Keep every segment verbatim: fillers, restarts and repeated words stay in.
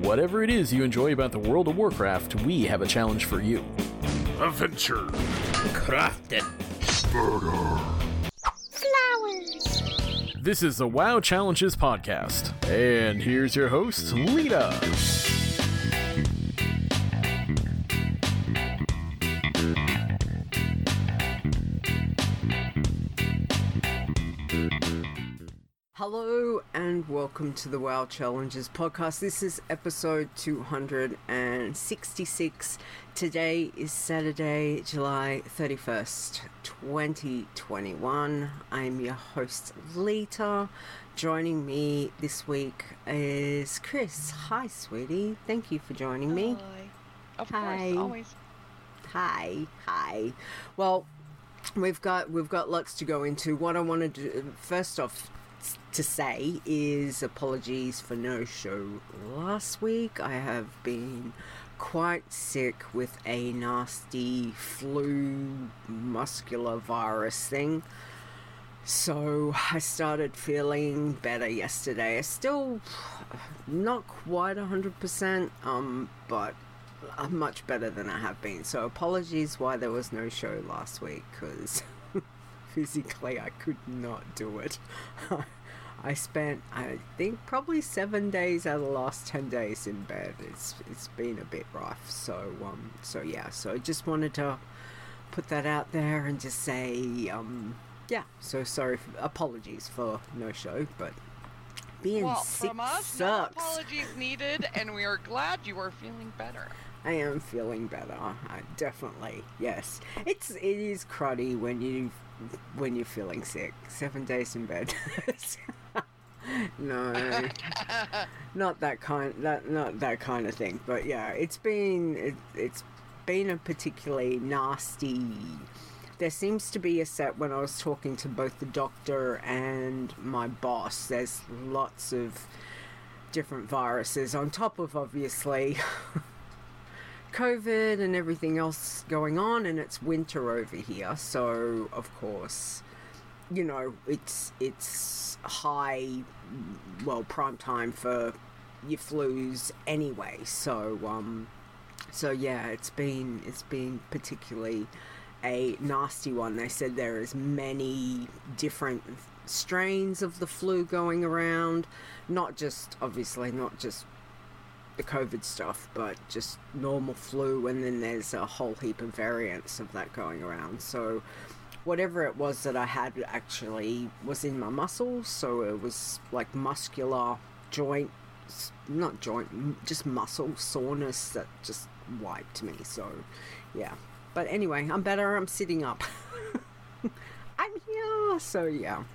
whatever it is you enjoy about the World of Warcraft, we have a challenge for you. Adventure. Crafting. Murder. Flowers. This is the WoW Challenges podcast, and here's your host, Lita. Hello and welcome to the WoW Challenges podcast. This is episode two hundred sixty-six. Today is Saturday, July thirty-first, twenty twenty-one. I'm your host, Lita. Joining me this week is Chris. Hi, sweetie. Thank you for joining me. Hi. Of Hi. course, always. Hi, hi. Well, we've got we've got lots to go into. What I wanted to first off to say is apologies for no show last week. I have been quite sick with a nasty flu muscular virus thing. So I started feeling better yesterday. Still not quite one hundred percent, um, but I'm much better than I have been. So apologies why there was no show last week, because physically I could not do it. I spent, I think, probably seven days out of the last ten days in bed. It's it's been a bit rough. So um, so yeah. So I just wanted to put that out there and just say, um, yeah. So sorry, for, apologies for no show, but being well, sick from us, sucks. no apologies needed, and we are glad you are feeling better. I am feeling better. I definitely, yes. It's it is cruddy when you when you're feeling sick. Seven days in bed. No, not that kind. That not that kind of thing. But yeah, it's been it, it's been a particularly nasty. There seems to be a set when I was talking to both the doctor and my boss. There's lots of different viruses on top of obviously COVID and everything else going on, and it's winter over here, so of course, you know, it's it's high, well, prime time for your flus anyway. So um, so yeah, it's been it's been particularly a nasty one. They said there is many different strains of the flu going around, not just obviously not just the COVID stuff, but just normal flu, and then there's a whole heap of variants of that going around. So whatever it was that I had actually was in my muscles, so it was like muscular joint, not joint, just muscle soreness that just wiped me. So yeah, but anyway, I'm better. I'm sitting up. I'm here. So yeah.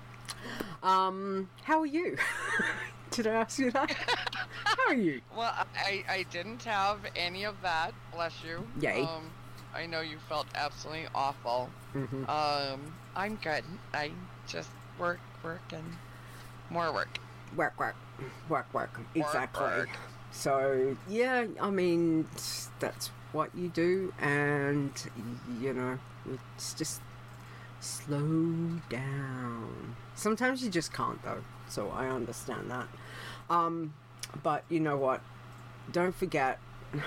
Um, how are you? Did I ask you that? How are you? Well, I, I didn't have any of that, bless you. Yay. Um, I know you felt absolutely awful. Mm-hmm. Um, I'm good. I just work, work, and more work. Work, work, work, work. Exactly. Work, work. So, yeah, I mean, that's what you do, and, you know, it's just slow down. Sometimes you just can't, though, so I understand that. Um, but you know what? Don't forget,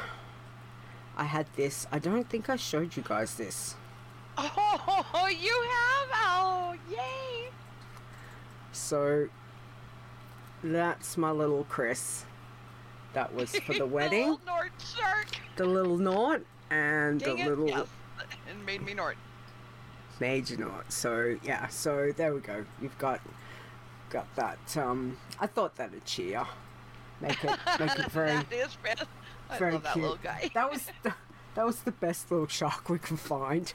I had this. I don't think I showed you guys this. Oh, you have? Oh, yay! So, that's my little Chris. That was for the wedding. The little Nord shark. The little Nort and Dang the it, little yes. And made me Nord. Major Nort. So yeah, so there we go. You've got got that. Um, I thought that'd cheer. Make it make it very That is best. I very love that cute. little guy. That was the, that was the best little shark we could find.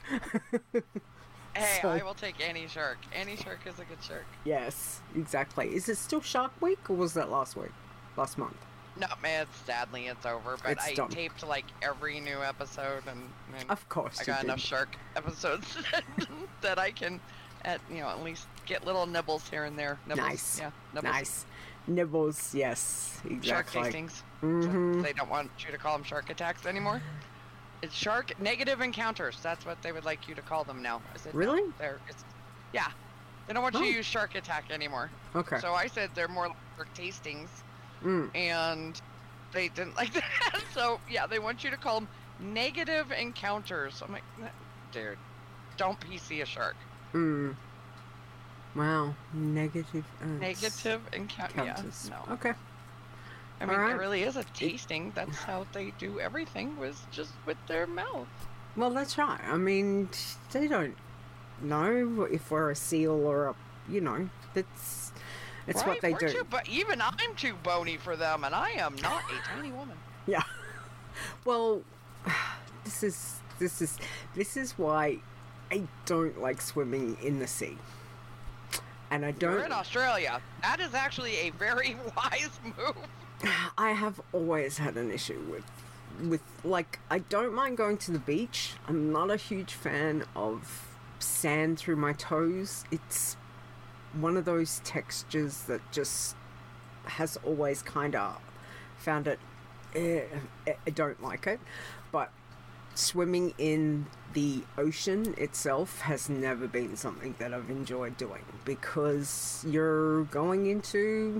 Hey, So- I will take any shark. Any shark is a good shark. Yes, exactly. Is it still Shark Week, or was that last week? Last month? No, man, sadly it's over, but It's I done. taped like every new episode, and, and Of course I you got did. enough shark episodes that I can, at you know, at least get little nibbles here and there. Nibbles. Nice. Yeah, nibbles. Nice. Nibbles, yes, Shark exactly. tastings. Mm-hmm. They don't want you to call them shark attacks anymore. It's shark negative encounters. That's what they would like you to call them now. I said, no, Really? they're, it's, yeah. They don't want Oh. you to use shark attack anymore. Okay. So I said they're more like shark tastings. Mm. And they didn't like that. So yeah, they want you to call them negative encounters. I'm like, dude, don't P C a shark. Hmm. Wow. Negative. Uh, Negative encounter. Yeah, encounters. no. Okay. I mean, Alright. it really is a tasting. That's how they do everything, was just with their mouth. Well, that's right. I mean, they don't know if we're a seal or a, you know, that's it's right? what they We're do. Too, but even I'm too bony for them, and I am not a tiny woman. Yeah. Well, this is this is this is why I don't like swimming in the sea. And I don't. You're in Australia. That is actually a very wise move. I have always had an issue with with like I don't mind going to the beach. I'm not a huge fan of sand through my toes. It's one of those textures that just has always kind of found it eh, I don't like it. But swimming in the ocean itself has never been something that I've enjoyed doing, because you're going into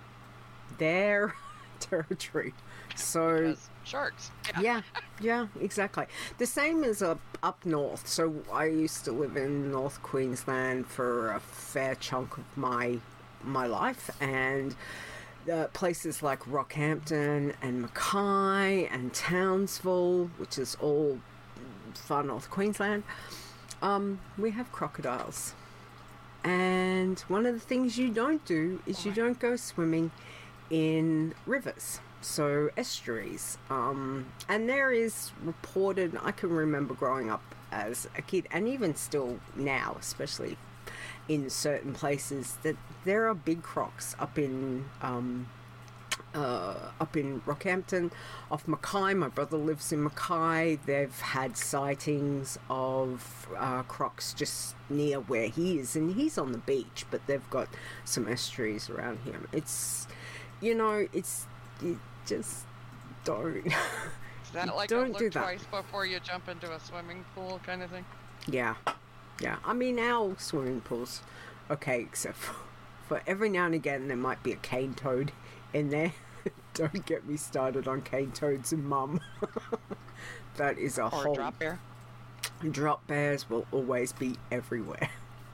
their territory. So Because sharks. Yeah. yeah, yeah, exactly. The same as up up north. So I used to live in North Queensland for a fair chunk of my my life, and uh, places like Rockhampton and Mackay and Townsville, which is all far North Queensland, um, we have crocodiles. And one of the things you don't do is you don't go swimming in rivers, so estuaries. Um, and there is reported, I can remember growing up as a kid, and even still now, especially in certain places, that there are big crocs up in um, uh, up in Rockhampton, off Mackay. My brother lives in Mackay. They've had sightings of uh, crocs just near where he is, and he's on the beach, but they've got some estuaries around him. It's, you know, it's you just don't. Is that like don't a look do that. twice before you jump into a swimming pool kind of thing? Yeah, yeah. I mean, our swimming pools, okay, except for, for every now and again there might be a cane toad in there. Don't get me started on cane toads and mum. That is a Or whole... a drop bear? Drop bears will always be everywhere.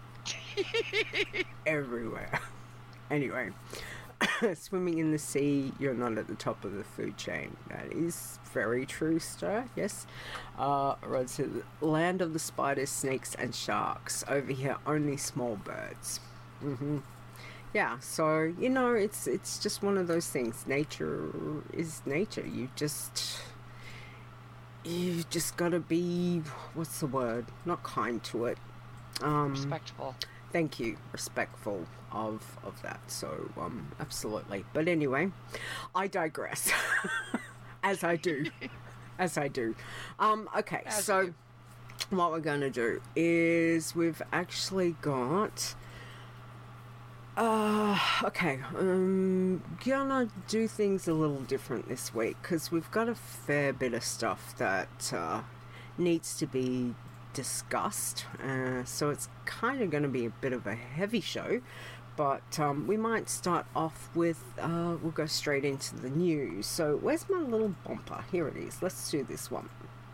Everywhere. Anyway, swimming in the sea, you're not at the top of the food chain. That is very true, sir. Yes. Uh, Rod said, land of the spiders, snakes, and sharks. Over here, only small birds. Mm-hmm. Yeah, so, you know, it's it's just one of those things. Nature is nature. You just... You just gotta be... What's the word? Not kind to it. Um, Respectful. Thank you. Respectful of of that. So, um, absolutely. But anyway, I digress. As I do. As I do. Um, okay, As so... you do. What we're going to do is we've actually got... Uh, okay, um, gonna do things a little different this week, because we've got a fair bit of stuff that uh, needs to be discussed, uh, so it's kind of going to be a bit of a heavy show, but um, we might start off with, uh, we'll go straight into the news. So where's my little bumper? Here it is. Let's do this one.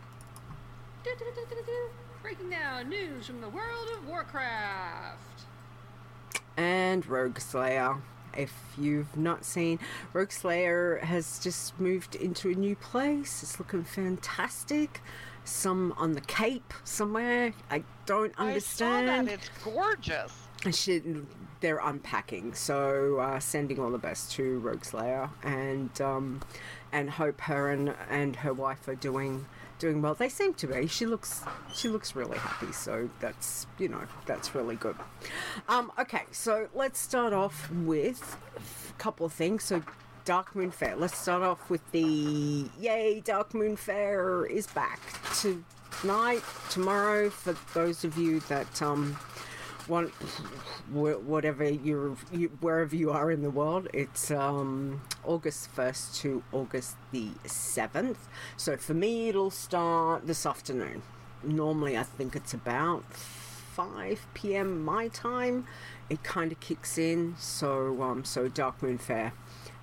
Breaking down news from the world of Warcraft. And Rogue Slayer. If you've not seen, Rogue Slayer has just moved into a new place. It's looking fantastic. Some on the Cape somewhere. I don't understand. I saw that. It's gorgeous. She, they're unpacking, so uh, sending all the best to Rogue Slayer, and um, and hope her and and her wife are doing doing well. They seem to be. She looks she looks really happy, so that's, you know, that's really good. Um, okay, so let's start off with a couple of things. So Dark Moon Fair. Let's start off with the yay! Dark Moon Fair is back tonight, tomorrow. For those of you that um. One, whatever you're, you, wherever you are in the world, it's um, August first to August the seventh. So for me, it'll start this afternoon. Normally, I think it's about five p.m. my time. It kind of kicks in. So, um, so Dark Moon Fair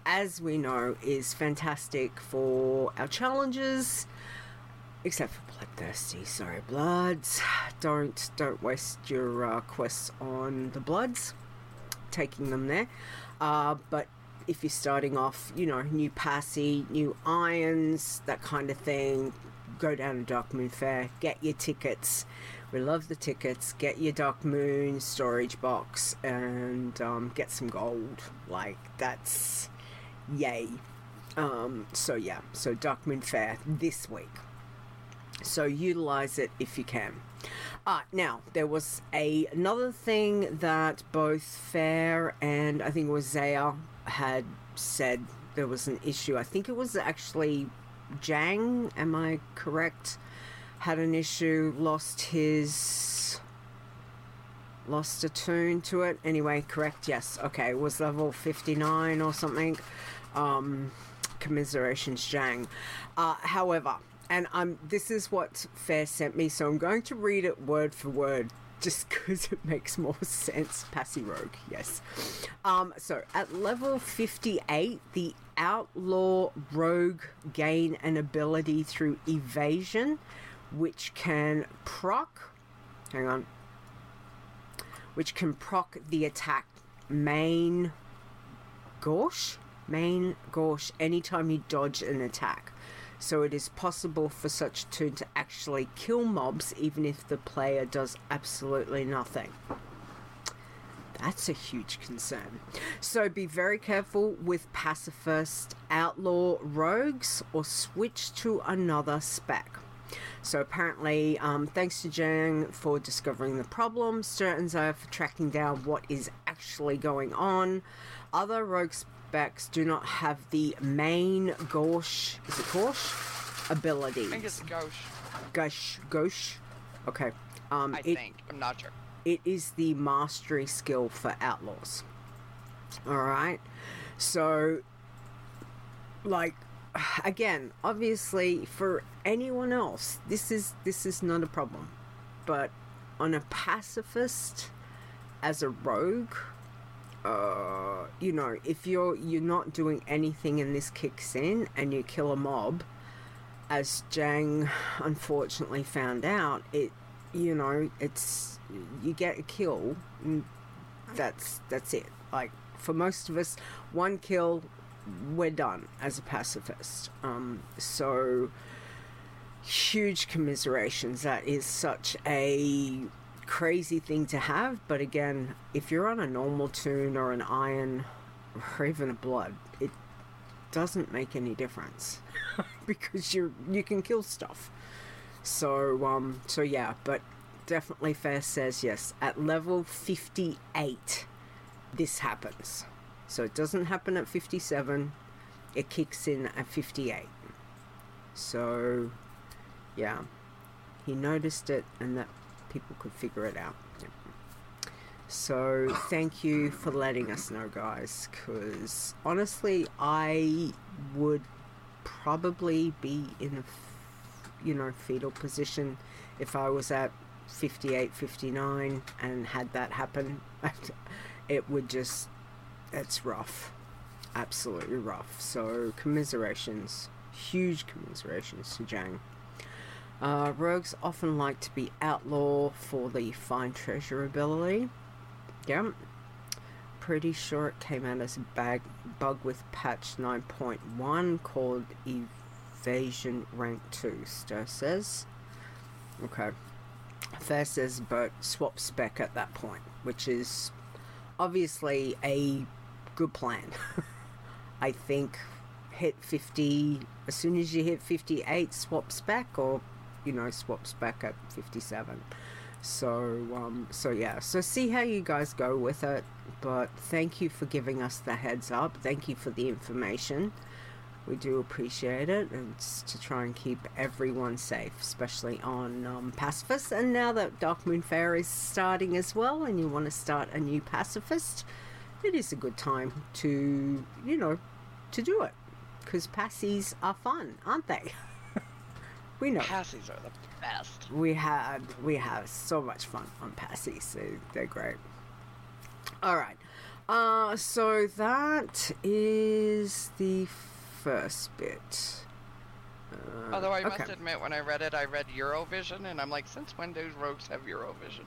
as we know, is fantastic for our challenges, except for Bloodthirsty. Sorry, Bloods. Don't don't waste your uh, quests on the Bloods, taking them there. Uh, but if you're starting off, you know, new Passy, new Irons, that kind of thing, go down to Darkmoon Faire, get your tickets. We love the tickets. Get your Darkmoon storage box and um, get some gold. Like, that's yay. Um, so yeah, so Darkmoon Faire this week. So utilize it if you can. Uh, now, there was a, another thing that both Fair and I think it was Zaya had said there was an issue. I think it was actually Jang, am I correct? Had an issue, lost his... lost a tune to it. Anyway, correct, yes. Okay, it was level fifty-nine or something. Um, commiserations, Jang. Uh, however... And um, this is what Fair sent me, so I'm going to read it word for word, just because it makes more sense. Passy Rogue, yes. Um, so, at level fifty-eight, the Outlaw Rogue gain an ability through evasion, which can proc... Hang on. Which can proc the attack main gauche? Main gauche, anytime you dodge an attack. So it is possible for such a tune to actually kill mobs even if the player does absolutely nothing. That's a huge concern. So be very careful with pacifist outlaw rogues or switch to another spec. So apparently, um, thanks to Jang for discovering the problem, Sturt and Zaya for tracking down what is actually going on. Other rogue specs do not have the main gauche, is it gauche? Abilities. I think it's gauche. Gauche, gauche. Okay. Um, I it, think. I'm not sure. It is the mastery skill for outlaws. Alright? So, like, again, obviously, for anyone else, this is this is not a problem. But on a pacifist, as a rogue, uh, you know, if you're you're not doing anything and this kicks in and you kill a mob, as Jang unfortunately found out, it, you know, it's, you get a kill, and that's that's it. Like, for most of us, one kill, we're done as a pacifist. Um, so, huge commiserations. That is such a crazy thing to have, but again, if you're on a normal tune or an iron or even a blood, it doesn't make any difference because you you can kill stuff. So um so yeah, but definitely Fair says yes, at level fifty-eight this happens. So it doesn't happen at fifty-seven, it kicks in at fifty-eight. So yeah, he noticed it and that people could figure it out. Yep. So thank you for letting us know, guys, because honestly I would probably be in a, you know, fetal position if I was at fifty-eight, fifty-nine and had that happen. It would just, it's rough, absolutely rough. So commiserations, huge commiserations to Jang. Uh, rogues often like to be outlaw for the find treasure ability. Yep. Pretty sure it came out as a bag, bug with patch nine point one called Evasion Rank two, Stir says. Okay. Fair says, but swap spec at that point, which is obviously a good plan. I think hit fifty, as soon as you hit fifty-eight, swap spec, or, you know, swap spec at fifty-seven. So, um, so yeah, so see how you guys go with it, but thank you for giving us the heads up. Thank you for the information. We do appreciate it. It's to try and keep everyone safe, especially on um, Pacifist. And now that Darkmoon Faire is starting as well, and you want to start a new Pacifist, it is a good time to, you know, to do it. Because Passies are fun, aren't they? We know. Passies are the best. We had we have so much fun on Passies. They, they're great. All right. Uh, so that is the first bit. Uh, Although I okay. must admit, when I read it, I read Eurovision, and I'm like, since when do rogues have Eurovision?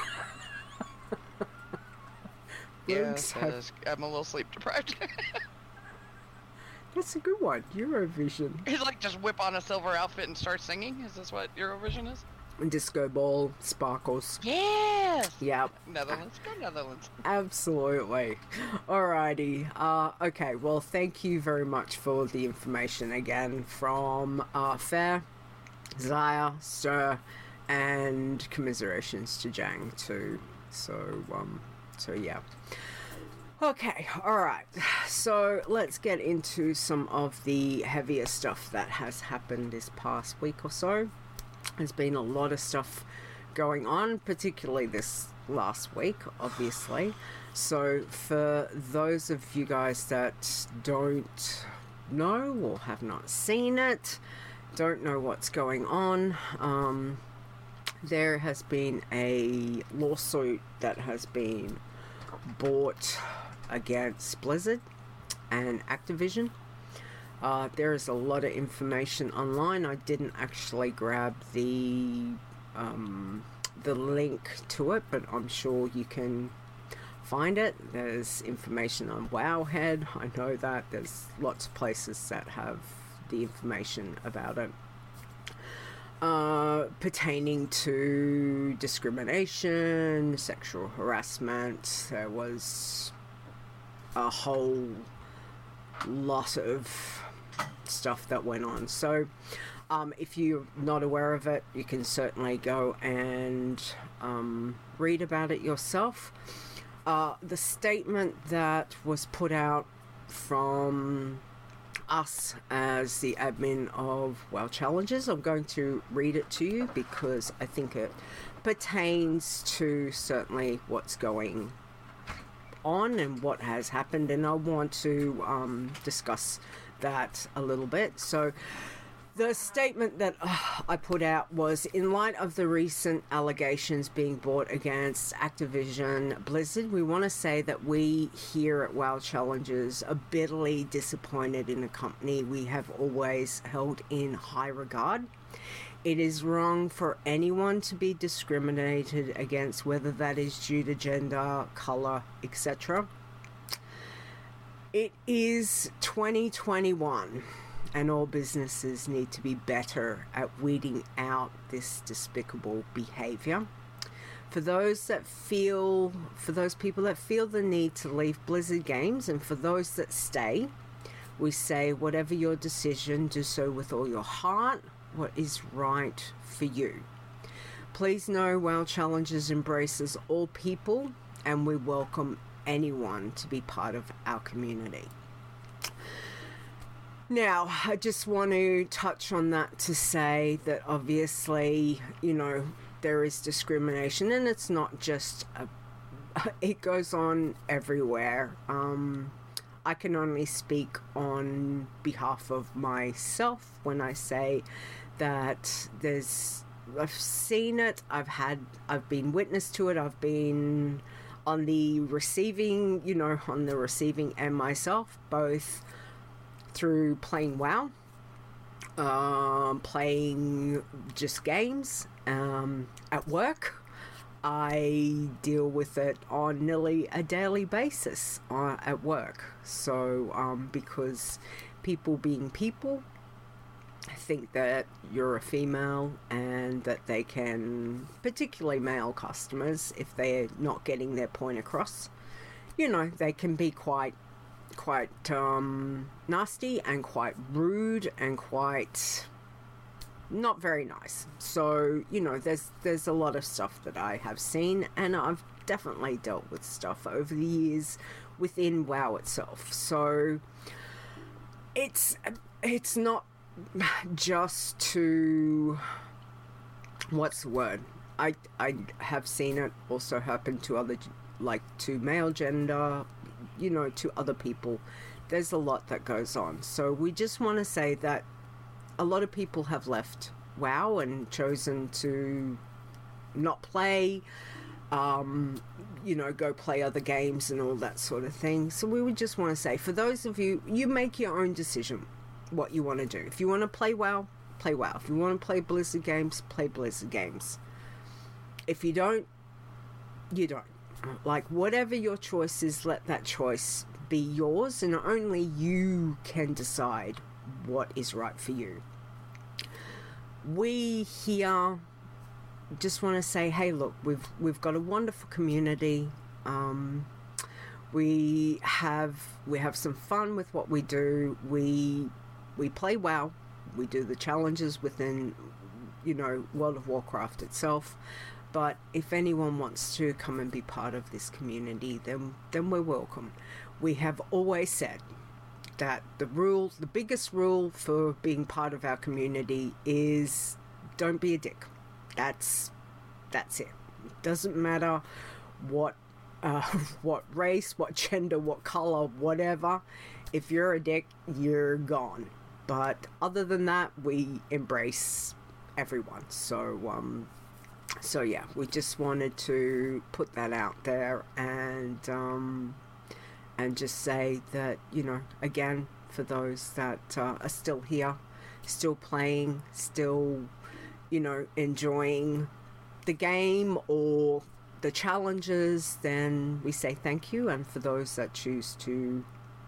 Rogues yeah, have- is, I'm a little sleep deprived. That's a good one. Eurovision. He's like, just whip on a silver outfit and start singing? Is this what Eurovision is? Disco ball, sparkles. Yes! Yep. Netherlands, go Netherlands. Absolutely. Alrighty. Uh, okay, well, thank you very much for the information again from uh, Fair, Zaya, Sir, and commiserations to Jang too. So, um, so yeah. Okay, alright. So let's get into some of the heavier stuff that has happened this past week or so. There's been a lot of stuff going on, particularly this last week, obviously. So for those of you guys that don't know or have not seen it, don't know what's going on, um, there has been a lawsuit that has been brought against Blizzard and Activision. Uh, there is a lot of information online. I didn't actually grab the um, the link to it, but I'm sure you can find it. There's information on Wowhead. I know that. There's lots of places that have the information about it. Uh, pertaining to discrimination, sexual harassment. There was a whole lot of stuff that went on. So um, if you're not aware of it, you can certainly go and um, read about it yourself. Uh, the statement that was put out from us as the admin of WoW Challenges, I'm going to read it to you because I think it pertains to certainly what's going on and what has happened, and I want to um, discuss that a little bit. So the statement that uh, I put out was, in light of the recent allegations being brought against Activision Blizzard, we want to say that we here at WoW Challenges are bitterly disappointed in a company we have always held in high regard. It is wrong for anyone to be discriminated against, whether that is due to gender, colour, et cetera. It is twenty twenty-one, and all businesses need to be better at weeding out this despicable behaviour. For those that feel, for those people that feel the need to leave Blizzard Games, and for those that stay, we say, whatever your decision, do so with all your heart. What is right for you. Please know WoW Challenges embraces all people, and we welcome anyone to be part of our community. Now, I just want to touch on that to say that obviously, you know, there is discrimination, and it's not just a, it goes on everywhere. Um, I can only speak on behalf of myself when I say that there's, I've seen it, I've had, I've been witness to it, I've been on the receiving, you know, on the receiving end myself, both through playing WoW, um, playing just games, um, at work. I deal with it on nearly a daily basis uh, at work. So, um, because people being people, think that you're a female and that they can, particularly male customers, if they're not getting their point across, you know, they can be quite, quite um, nasty and quite rude and quite not very nice. So, you know, there's there's a lot of stuff that I have seen, and I've definitely dealt with stuff over the years within WoW itself. So it's it's not just to, what's the word? I I have seen it also happen to other, like to male gender, you know, to other people. There's a lot that goes on. So we just want to say that a lot of people have left WoW and chosen to not play um, you know, go play other games and all that sort of thing. So we would just want to say, for those of you, you make your own decision what you want to do. If you want to play WoW, play WoW. If you want to play Blizzard games, play Blizzard games. If you don't, you don't. Like, whatever your choice is, let that choice be yours, and only you can decide what is right for you. We here just want to say, hey, look, we've we've got a wonderful community. Um, we have we have some fun with what we do. We we play WoW. We do the challenges within, you know, World of Warcraft itself. But if anyone wants to come and be part of this community, then then we're welcome. We have always said that the rule, the biggest rule for being part of our community is don't be a dick. That's that's it. It doesn't matter what uh, what race, what gender, what color, whatever. If you're a dick, you're gone. But other than that, we embrace everyone. So um, so yeah, we just wanted to put that out there and um, and just say that, you know, again, for those that uh, are still here, still playing, still, you know, enjoying the game or the challenges, then we say thank you. And for those that choose to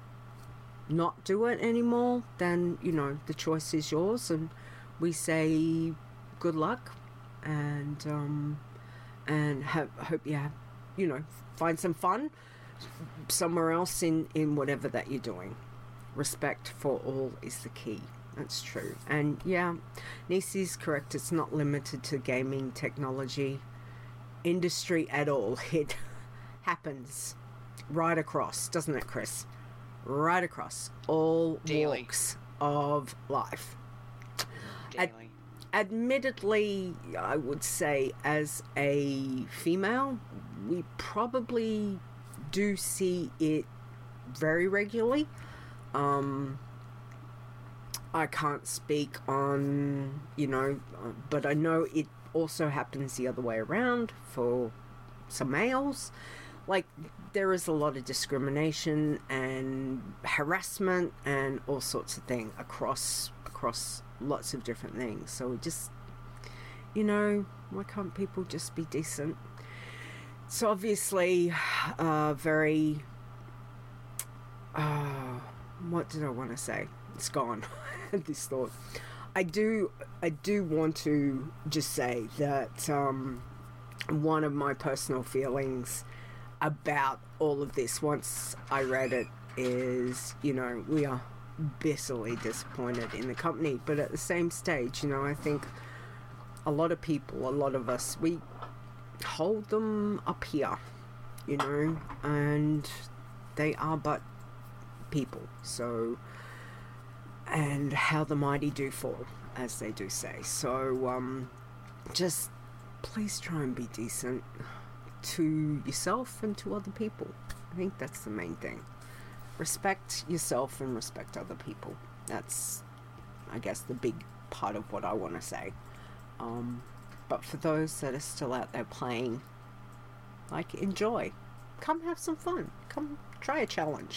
not do it anymore, then, you know, the choice is yours, and we say good luck, and um and have, hope you have, you know, find some fun somewhere else in in whatever that you're doing. Respect for all is the key. That's true. And yeah, Nisi's correct, it's not limited to gaming technology industry at all. It happens right across, doesn't it, Chris? Right across all Daily. walks of life. Daily. Ad- admittedly, I would say as a female, we probably do see it very regularly. Um, I can't speak on, you know, but I know it also happens the other way around for some males. Like, there is a lot of discrimination and harassment and all sorts of things across across lots of different things. So we just, you know, why can't people just be decent? It's obviously uh, very, uh, what did I want to say? It's gone. This thought. I do, I do want to just say that um, one of my personal feelings about all of this, once I read it, is, you know, we are bitterly disappointed in the company, but at the same stage, you know, I think a lot of people, a lot of us, we hold them up here, you know, and they are but people. So, and how the mighty do fall, as they do say. So um just please try and be decent to yourself and to other people. I think that's the main thing. Respect yourself and respect other people. That's, I guess, the big part of what I want to say. Um but for those that are still out there playing, like, enjoy. Come have some fun. Come try a challenge.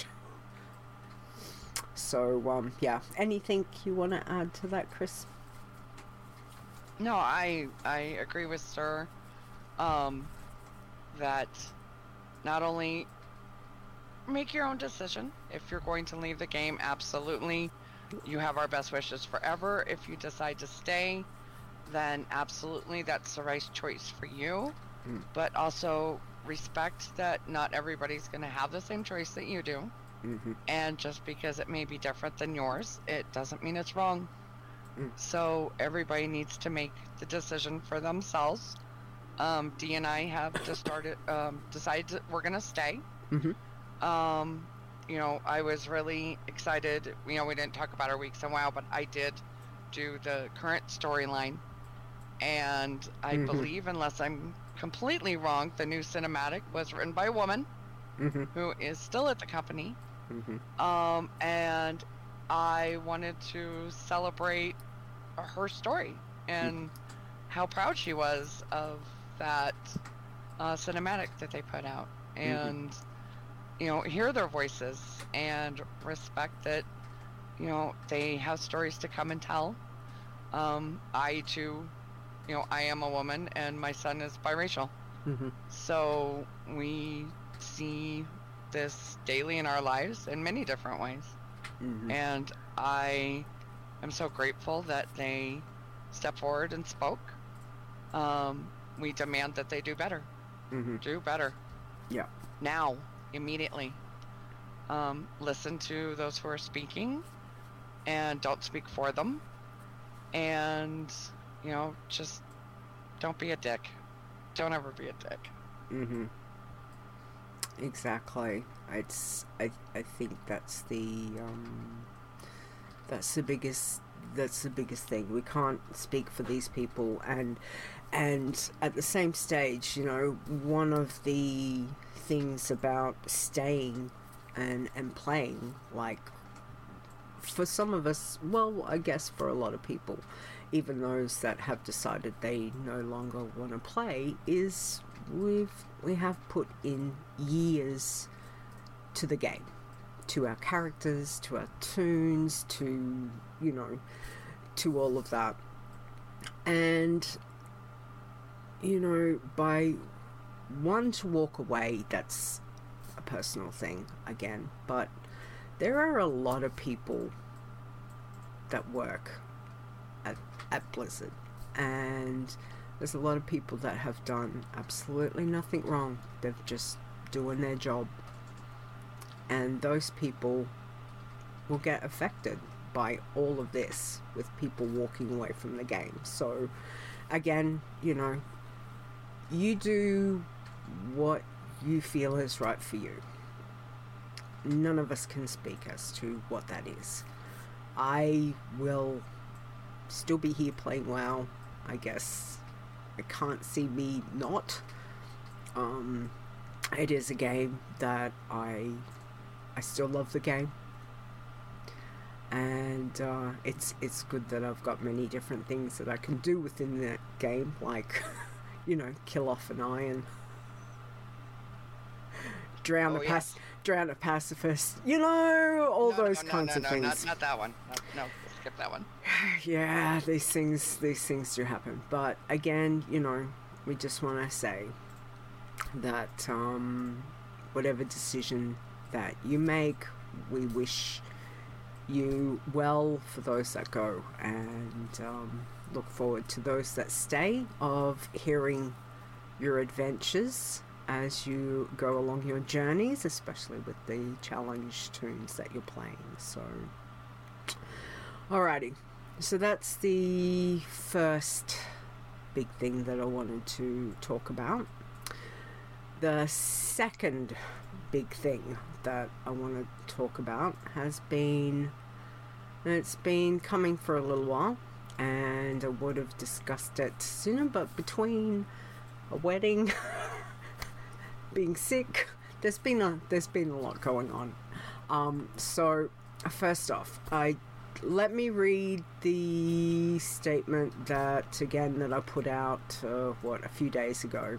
So, um, yeah. Anything you want to add to that, Chris? No, I I agree with Sir. Um, that not only make your own decision if you're going to leave the game. Absolutely, you have our best wishes forever. If you decide to stay, then absolutely that's the right choice for you. Mm. But also respect that not everybody's going to have the same choice that you do. Mm-hmm. And just because it may be different than yours, it doesn't mean it's wrong. Mm. So everybody needs to make the decision for themselves. Um, Dee and I have just started, um, decided that we're gonna stay. Mm-hmm. Um, you know, I was really excited. You know, we didn't talk about our weeks in WoW, but I did do the current storyline, and I mm-hmm. believe, unless I'm completely wrong, the new cinematic was written by a woman. Mm-hmm. Who is still at the company. Mm-hmm. Um, and I wanted to celebrate her story and mm-hmm. how proud she was of that uh, cinematic that they put out, and mm-hmm. you know, hear their voices and respect that, you know, they have stories to come and tell. Um, I too, you know, I am a woman and my son is biracial. Mm-hmm. So we see this daily in our lives in many different ways. Mm-hmm. And I am so grateful that they stepped forward and spoke. Um, we demand that they do better. Mm-hmm. Do better. Yeah. Now, immediately. Um, listen to those who are speaking and don't speak for them. And, you know, just don't be a dick. Don't ever be a dick. Mm-hmm. Exactly. It's I I think that's the um that's the biggest that's the biggest thing. We can't speak for these people, and and at the same stage, you know, one of the things about staying and and playing, like, for some of us, well, I guess for a lot of people, even those that have decided they no longer want to play, is we've we have put in years to the game, to our characters, to our tunes, to, you know, to all of that. And, you know, by one to walk away, that's a personal thing again, but there are a lot of people that work at, at Blizzard, and there's a lot of people that have done absolutely nothing wrong. They're just doing their job, and those people will get affected by all of this, with people walking away from the game. So again, you know, you do what you feel is right for you. None of us can speak as to what that is. I will still be here playing WoW, I guess. I can't see me not. Um, it is a game that I I still love the game, and uh, it's it's good that I've got many different things that I can do within that game, like, you know, kill off an iron, drown oh, a yes. pac- drown a pacifist, you know, all no, those no, kinds no, of no, things. Not, not that one. No, no, skip that one. Yeah, these things these things do happen. But again, you know, we just want to say that um, whatever decision that you make, we wish you well for those that go, and um, look forward to those that stay, of hearing your adventures as you go along your journeys, especially with the challenge tunes that you're playing. So alrighty, so that's the first big thing that I wanted to talk about. The second big thing that I want to talk about has been, it's been coming for a little while, and I would have discussed it sooner, but between a wedding, being sick, there's been a there's been a lot going on. Um, so first off, I let me read the statement that again that I put out uh, what a few days ago.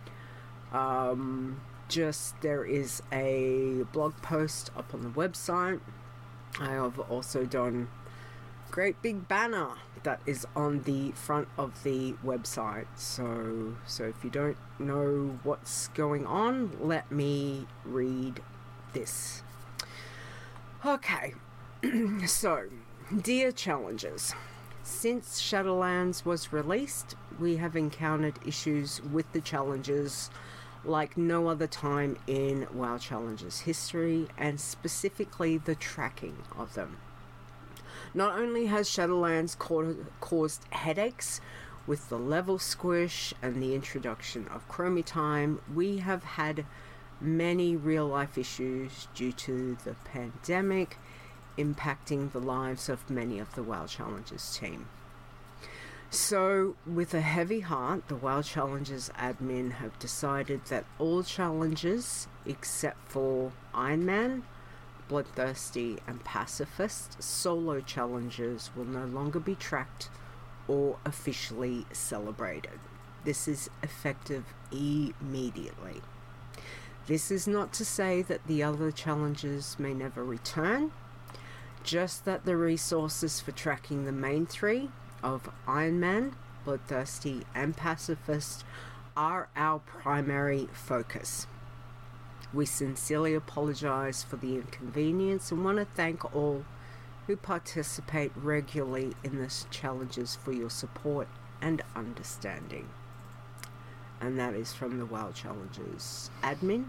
Um, just there is a blog post up on the website. I have also done a great big banner that is on the front of the website. So, so if you don't know what's going on, let me read this. Okay, so, dear challengers, since Shadowlands was released, we have encountered issues with the challenges like no other time in WoW Challenges history, and specifically the tracking of them. Not only has Shadowlands caused headaches with the level squish and the introduction of Chromie Time, we have had many real-life issues due to the pandemic impacting the lives of many of the WoW Challenges team. So, with a heavy heart, the WoW Challenges admin have decided that all challenges, except for Iron Man, Bloodthirsty and Pacifist, solo challenges will no longer be tracked or officially celebrated. This is effective immediately. This is not to say that the other challenges may never return, just that the resources for tracking the main three of Ironman, Bloodthirsty, and Pacifist are our primary focus. We sincerely apologize for the inconvenience and want to thank all who participate regularly in these challenges for your support and understanding. And that is from the WoW Challenges admin.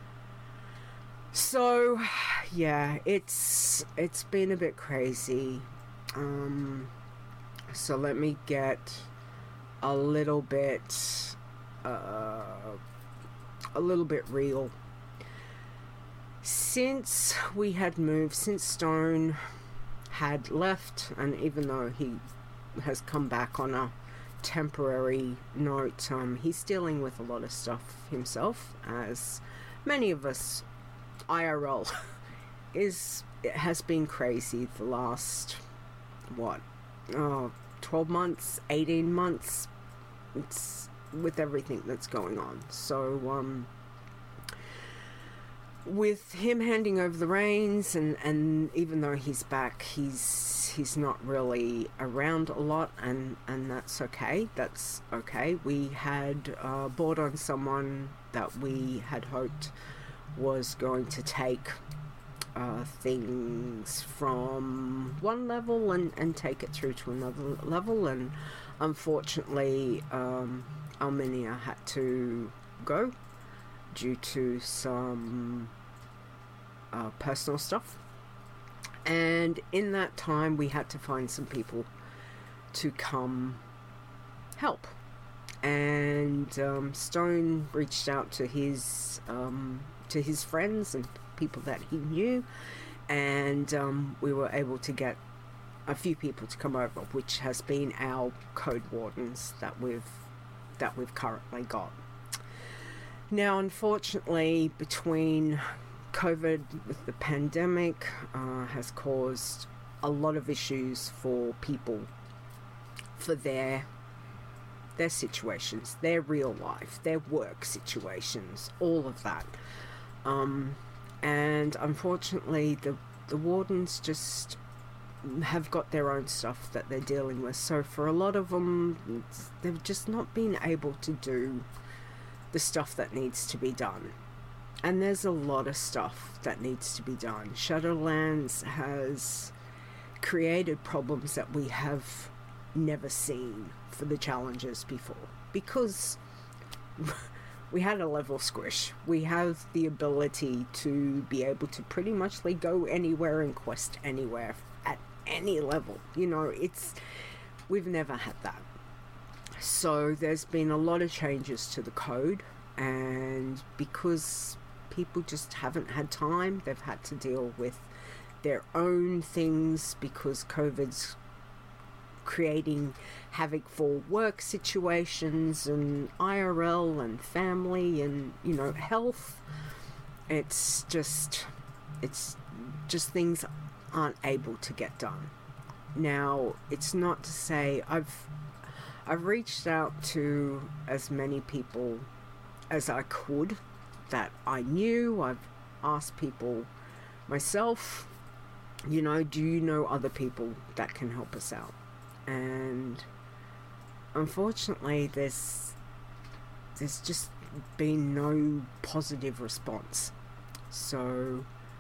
So, yeah, it's it's been a bit crazy. Um, so let me get a little bit, uh, a little bit real. Since we had moved, since Stone had left, and even though he has come back on a temporary note, um, he's dealing with a lot of stuff himself, as many of us. I R L is it has been crazy the last what oh twelve months, eighteen months. It's with everything that's going on. So um with him handing over the reins, and and even though he's back, he's he's not really around a lot, and and that's okay. That's okay. We had uh, bought on someone that we had hoped was going to take uh, things from one level and, and take it through to another level, and unfortunately um, Alminia had to go due to some uh, personal stuff, and in that time we had to find some people to come help. And um, Stone reached out to his um, to his friends and people that he knew, and um, we were able to get a few people to come over, which has been our code wardens that we've that we've currently got. Now, unfortunately, between COVID with the pandemic uh, has caused a lot of issues for people, for their their situations, their real life, their work situations, all of that. Um, and unfortunately, the the wardens just have got their own stuff that they're dealing with. So for a lot of them, they've just not been able to do the stuff that needs to be done. And there's a lot of stuff that needs to be done. Shadowlands has created problems that we have never seen for the challenges before, because we had a level squish. We have the ability to be able to pretty much go anywhere and quest anywhere at any level. You know, it's we've never had that. So there's been a lot of changes to the code, and because people just haven't had time, they've had to deal with their own things because COVID's creating havoc for work situations and I R L and family and, you know, health. It's just it's just things aren't able to get done. Now, it's not to say I've I've reached out to as many people as I could that I knew. I've asked people myself, you know, do you know other people that can help us out? And unfortunately, there's there's just been no positive response. So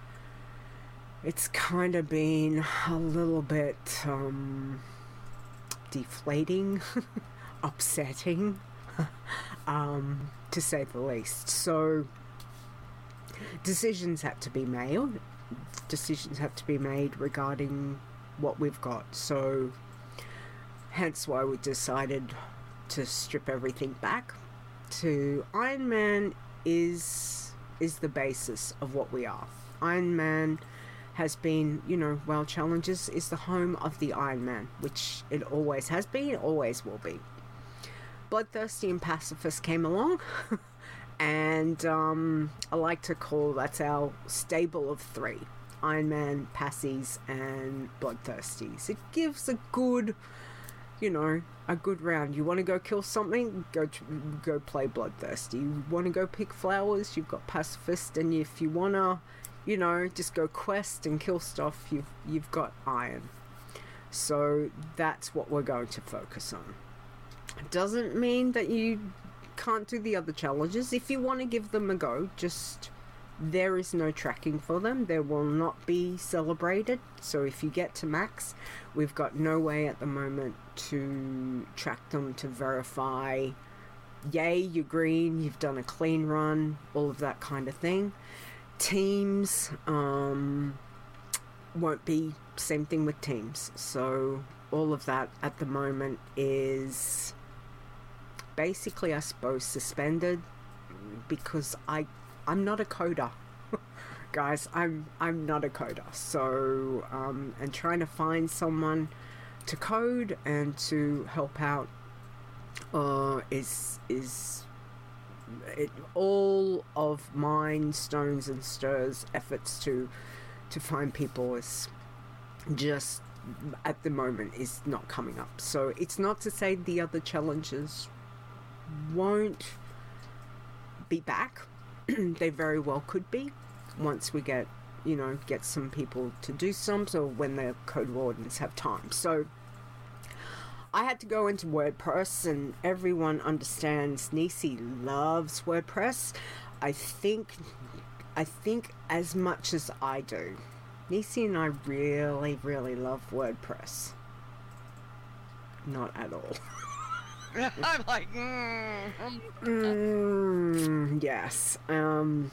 it's kind of been a little bit um, deflating, upsetting, um, to say the least. So decisions had to be made. Decisions have to be made regarding what we've got. So hence why we decided to strip everything back to Ironman is is the basis of what we are. Ironman has been, you know, WoW Challenges is the home of the Ironman, which it always has been, always will be. Bloodthirsty and Pacifist came along, and um, I like to call that's our stable of three: Ironman, Passies, and Bloodthirsties. It gives a good you know, a good round. You want to go kill something, go to, go play Bloodthirsty. You want to go pick flowers, you've got Pacifist. And if you want to, you know, just go quest and kill stuff, you've, you've got Iron. So that's what we're going to focus on. It doesn't mean that you can't do the other challenges. If you want to give them a go, just... there is no tracking for them. They will not be celebrated. So if you get to max, we've got no way at the moment to track them, to verify, yay, you're green, you've done a clean run, all of that kind of thing. Teams, um, won't be, same thing with teams. So all of that at the moment is basically, I suppose, suspended, because I I'm not a coder. Guys, I'm I'm not a coder. So um and trying to find someone to code and to help out uh is is it all of mine, Stones and Stirs efforts to to find people is just at the moment is not coming up. So it's not to say the other challenges won't be back. They very well could be, once we get, you know, get some people to do some, or when the code wardens have time. So I had to go into WordPress, and everyone understands Nisi loves WordPress. I think, I think as much as I do. Nisi and I really, really love WordPress. Not at all. I'm like, mm. Mm, yes. Um,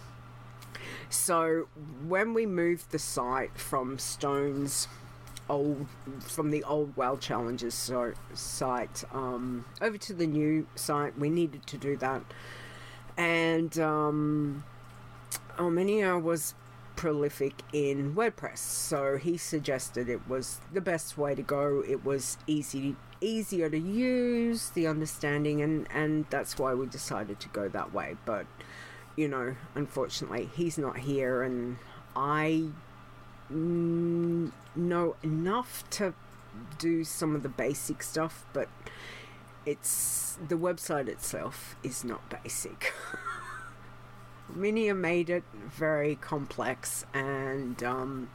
so when we moved the site from Stone's old, from the old WoW Challenges so, site um, over to the new site, we needed to do that. And um, Arminia was prolific in WordPress, so he suggested it was the best way to go. It was easy easier to use, the understanding, and and that's why we decided to go that way. But you know, unfortunately he's not here, and I mm, know enough to do some of the basic stuff, but it's the website itself is not basic. Minia made it very complex, and um,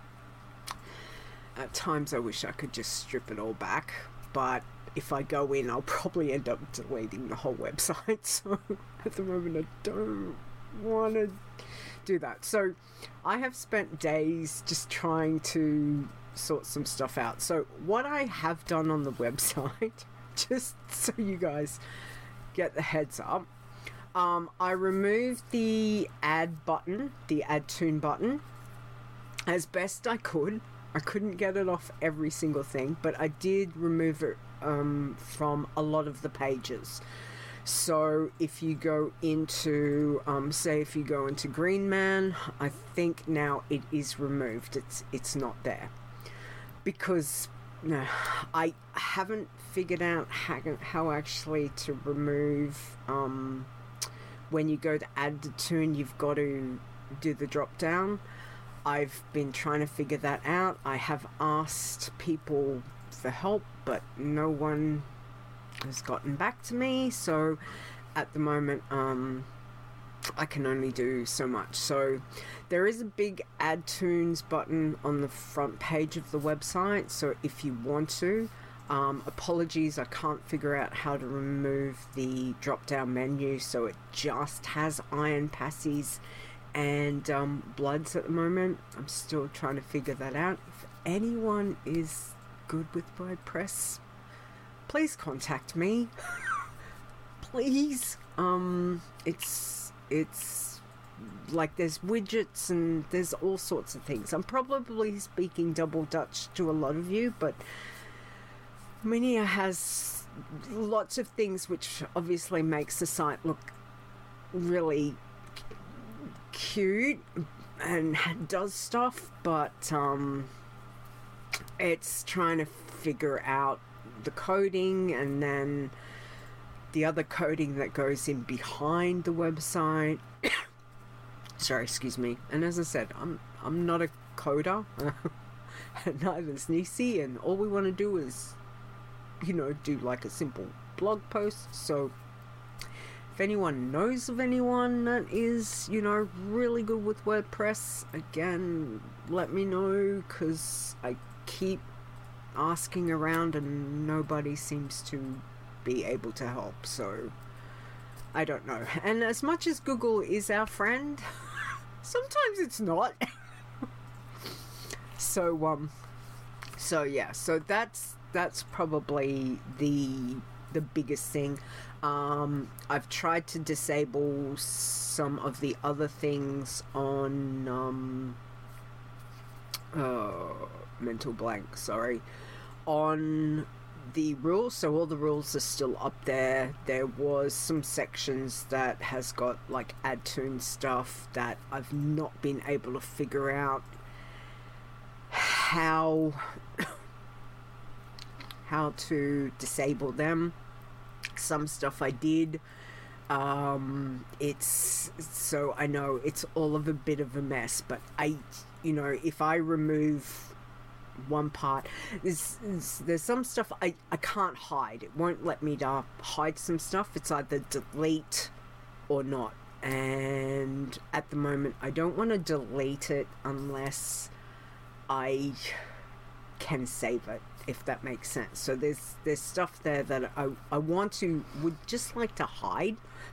at times I wish I could just strip it all back, but if I go in, I'll probably end up deleting the whole website, so at the moment I don't want to do that. So I have spent days just trying to sort some stuff out. So what I have done on the website, just so you guys get the heads up, Um, I removed the add button, the add tune button, as best I could. I couldn't get it off every single thing, but I did remove it um, from a lot of the pages. So if you go into, um, say if you go into Green Man, I think now it is removed. It's it's not there. Because no, I haven't figured out how, how actually to remove... Um, when you go to add the tune, you've got to do the drop down. I've been trying to figure that out. I have asked people for help, but no one has gotten back to me. So at the moment, um, I can only do so much. So there is a big add tunes button on the front page of the website. So if you want to, Um, apologies, I can't figure out how to remove the drop-down menu, so it just has Iron Passies and um, Bloods at the moment. I'm still trying to figure that out. If anyone is good with WordPress, please contact me. Please. Um, it's it's like there's widgets and there's all sorts of things. I'm probably speaking double Dutch to a lot of you, but Minia has lots of things which obviously makes the site look really cute and does stuff, but um, it's trying to figure out the coding and then the other coding that goes in behind the website. Sorry, excuse me. And as I said, I'm I'm not a coder, and neither is Nisi, and all we want to do is you know, do like a simple blog post. So if anyone knows of anyone that is, you know, really good with WordPress, again, let me know, because I keep asking around and nobody seems to be able to help. So I don't know. And as much as Google is our friend, sometimes it's not. so um so yeah, so that's that's probably the the biggest thing. um I've tried to disable some of the other things on um uh mental blank sorry on the rules, so all the rules are still up there. There was some sections that has got like add tune stuff that I've not been able to figure out how how to disable them. Some stuff I did. Um, it's so I know it's all of a bit of a mess, but I, you know, if I remove one part, there's, there's some stuff I, I can't hide. It won't let me to hide some stuff. It's either delete or not. And at the moment, I don't want to delete it unless I can save it, if that makes sense. So there's there's stuff there that I, I want to, would just like to hide.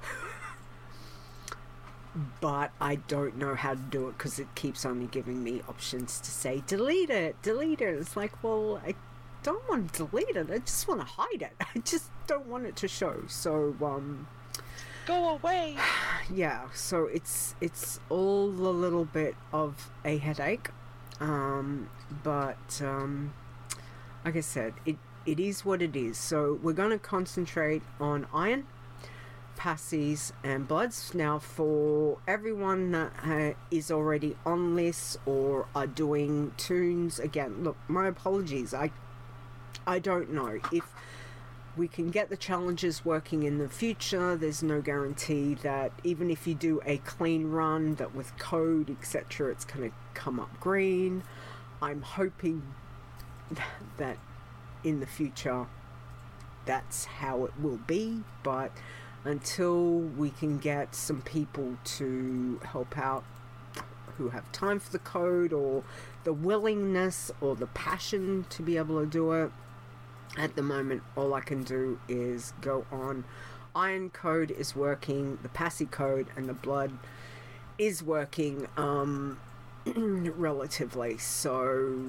But I don't know how to do it because it keeps only giving me options to say delete it, delete it. It's like, well, I don't want to delete it. I just want to hide it. I just don't want it to show. So, um, go away. Yeah. So it's it's all a little bit of a headache. Um, but um, like I said, it it is what it is. So we're going to concentrate on iron, Passies and Bloods. Now, for everyone that uh, is already on this or are doing tunes, again, look, my apologies. I I don't know if we can get the challenges working in the future. There's no guarantee that even if you do a clean run, that with code, et cetera, it's going to come up green. I'm hoping that in the future that's how it will be, but until we can get some people to help out who have time for the code or the willingness or the passion to be able to do it, at the moment all I can do is go on. Iron code is working, the Passy code and the Blood is working um, relatively, so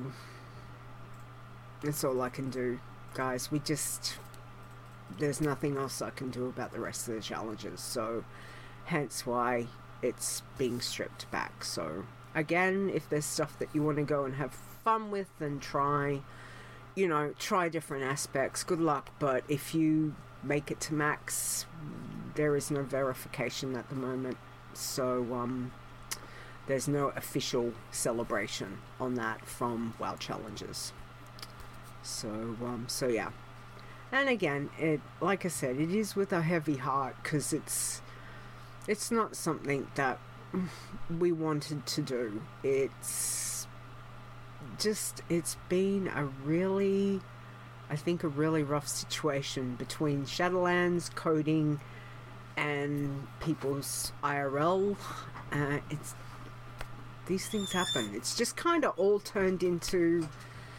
that's all I can do, guys. We just... there's nothing else I can do about the rest of the challenges, so hence why it's being stripped back. So again, if there's stuff that you want to go and have fun with and try, you know, try different aspects, good luck. But if you make it to max, there is no verification at the moment, so um there's no official celebration on that from WoW Challenges. So um so yeah. And again, it, like I said, it is with a heavy heart, because it's it's not something that we wanted to do. It's just, it's been a really, I think, a really rough situation between Shadowlands, coding, and people's I R L. Uh, it's these things happen. It's just kind of all turned into...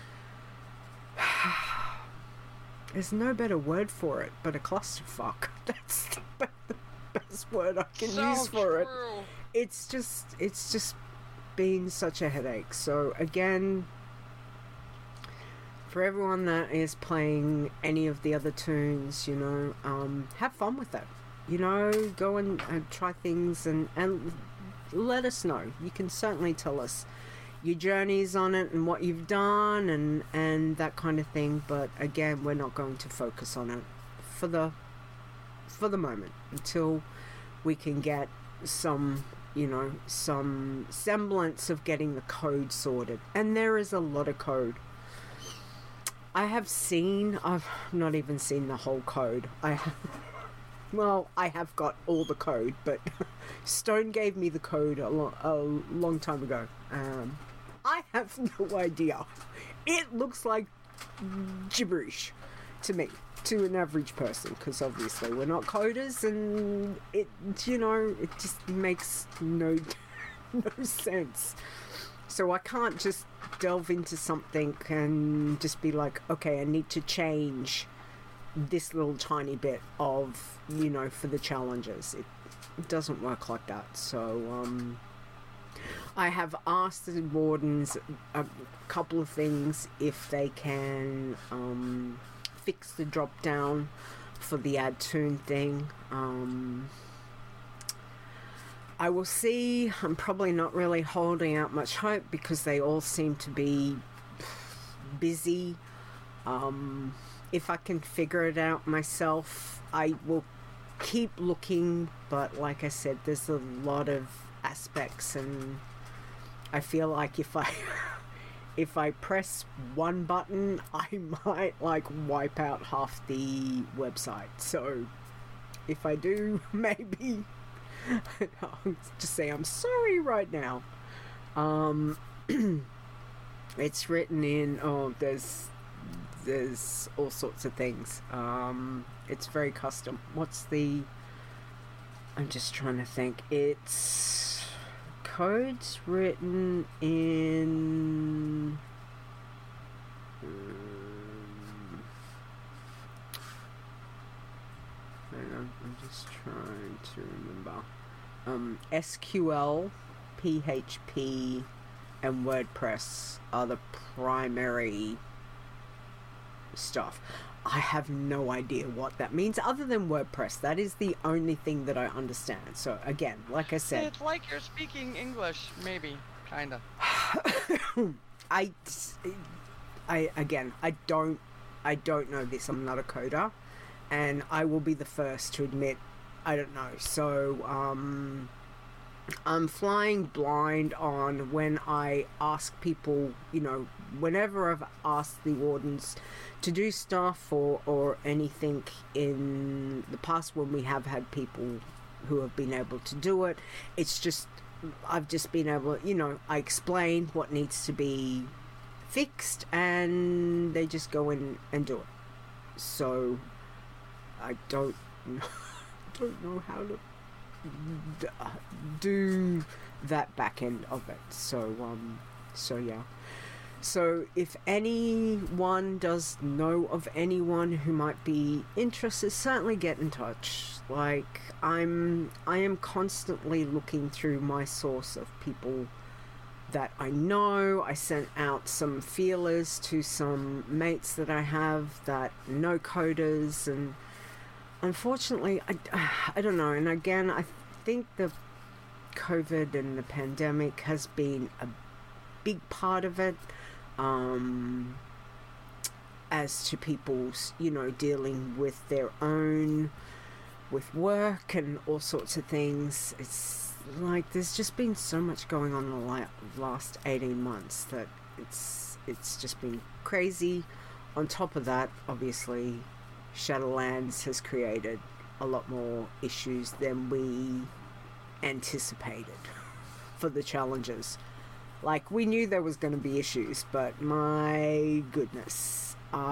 there's no better word for it but a clusterfuck. That's the, be- the best word I can So use for it. true. It's just, it's just been such a headache. So again, for everyone that is playing any of the other tunes, you know, um, have fun with it. You know, go and, and try things and, and let us know. You can certainly tell us your journeys on it and what you've done and and that kind of thing, but again, we're not going to focus on it for the for the moment until we can get some, you know, some semblance of getting the code sorted. And there is a lot of code. I have seen, I've not even seen the whole code. I have, well, I have got all the code, but Stone gave me the code a, lo- a long time ago. Um, I have no idea. It looks like gibberish. to me, to an average person, because obviously we're not coders, and it, you know, it just makes no no sense. So I can't just delve into something and just be like, okay, I need to change this little tiny bit of, you know, for the challenges. It, it doesn't work like that. So um I have asked the wardens a couple of things, if they can um fix the drop down for the add tune thing. um I will see. I'm probably not really holding out much hope because they all seem to be busy. Um, if I can figure it out myself, I will keep looking, but like I said, there's a lot of aspects, and I feel like if I if I press one button, I might like wipe out half the website. So if I do, maybe I'll just say I'm sorry right now. Um, it's written in. Oh, there's there's all sorts of things. Um, it's very custom. What's the? I'm just trying to think. It's codes written in. Um, hang on, I'm just trying to remember. Um, S Q L, P H P, and WordPress are the primary stuff. I have no idea what that means other than WordPress. That is the only thing that I understand. So again, like I said, It's like you're speaking English, maybe, kinda. I, I again, I don't, I don't know this. I'm not a coder, and I will be the first to admit I don't know. So um, I'm flying blind on when I ask people. You know, whenever I've asked the wardens to do stuff or or anything in the past when we have had people who have been able to do it, it's just I've just been able, you know, I explain what needs to be fixed and they just go in and do it. So I don't know, don't know how to d- do that back end of it. So um so yeah. So if anyone does know of anyone who might be interested, certainly get in touch. Like, I'm I am constantly looking through my source of people that I know. I sent out some feelers to some mates that I have that know coders, and unfortunately, I, I don't know. And again, I think the COVID and the pandemic has been a big part of it. Um, as to people's, you know, dealing with their own, with work and all sorts of things. It's like there's just been so much going on in the last eighteen months that it's it's just been crazy. On top of that, obviously, Shadowlands has created a lot more issues than we anticipated for the challenges. Like, we knew there was going to be issues, but my goodness,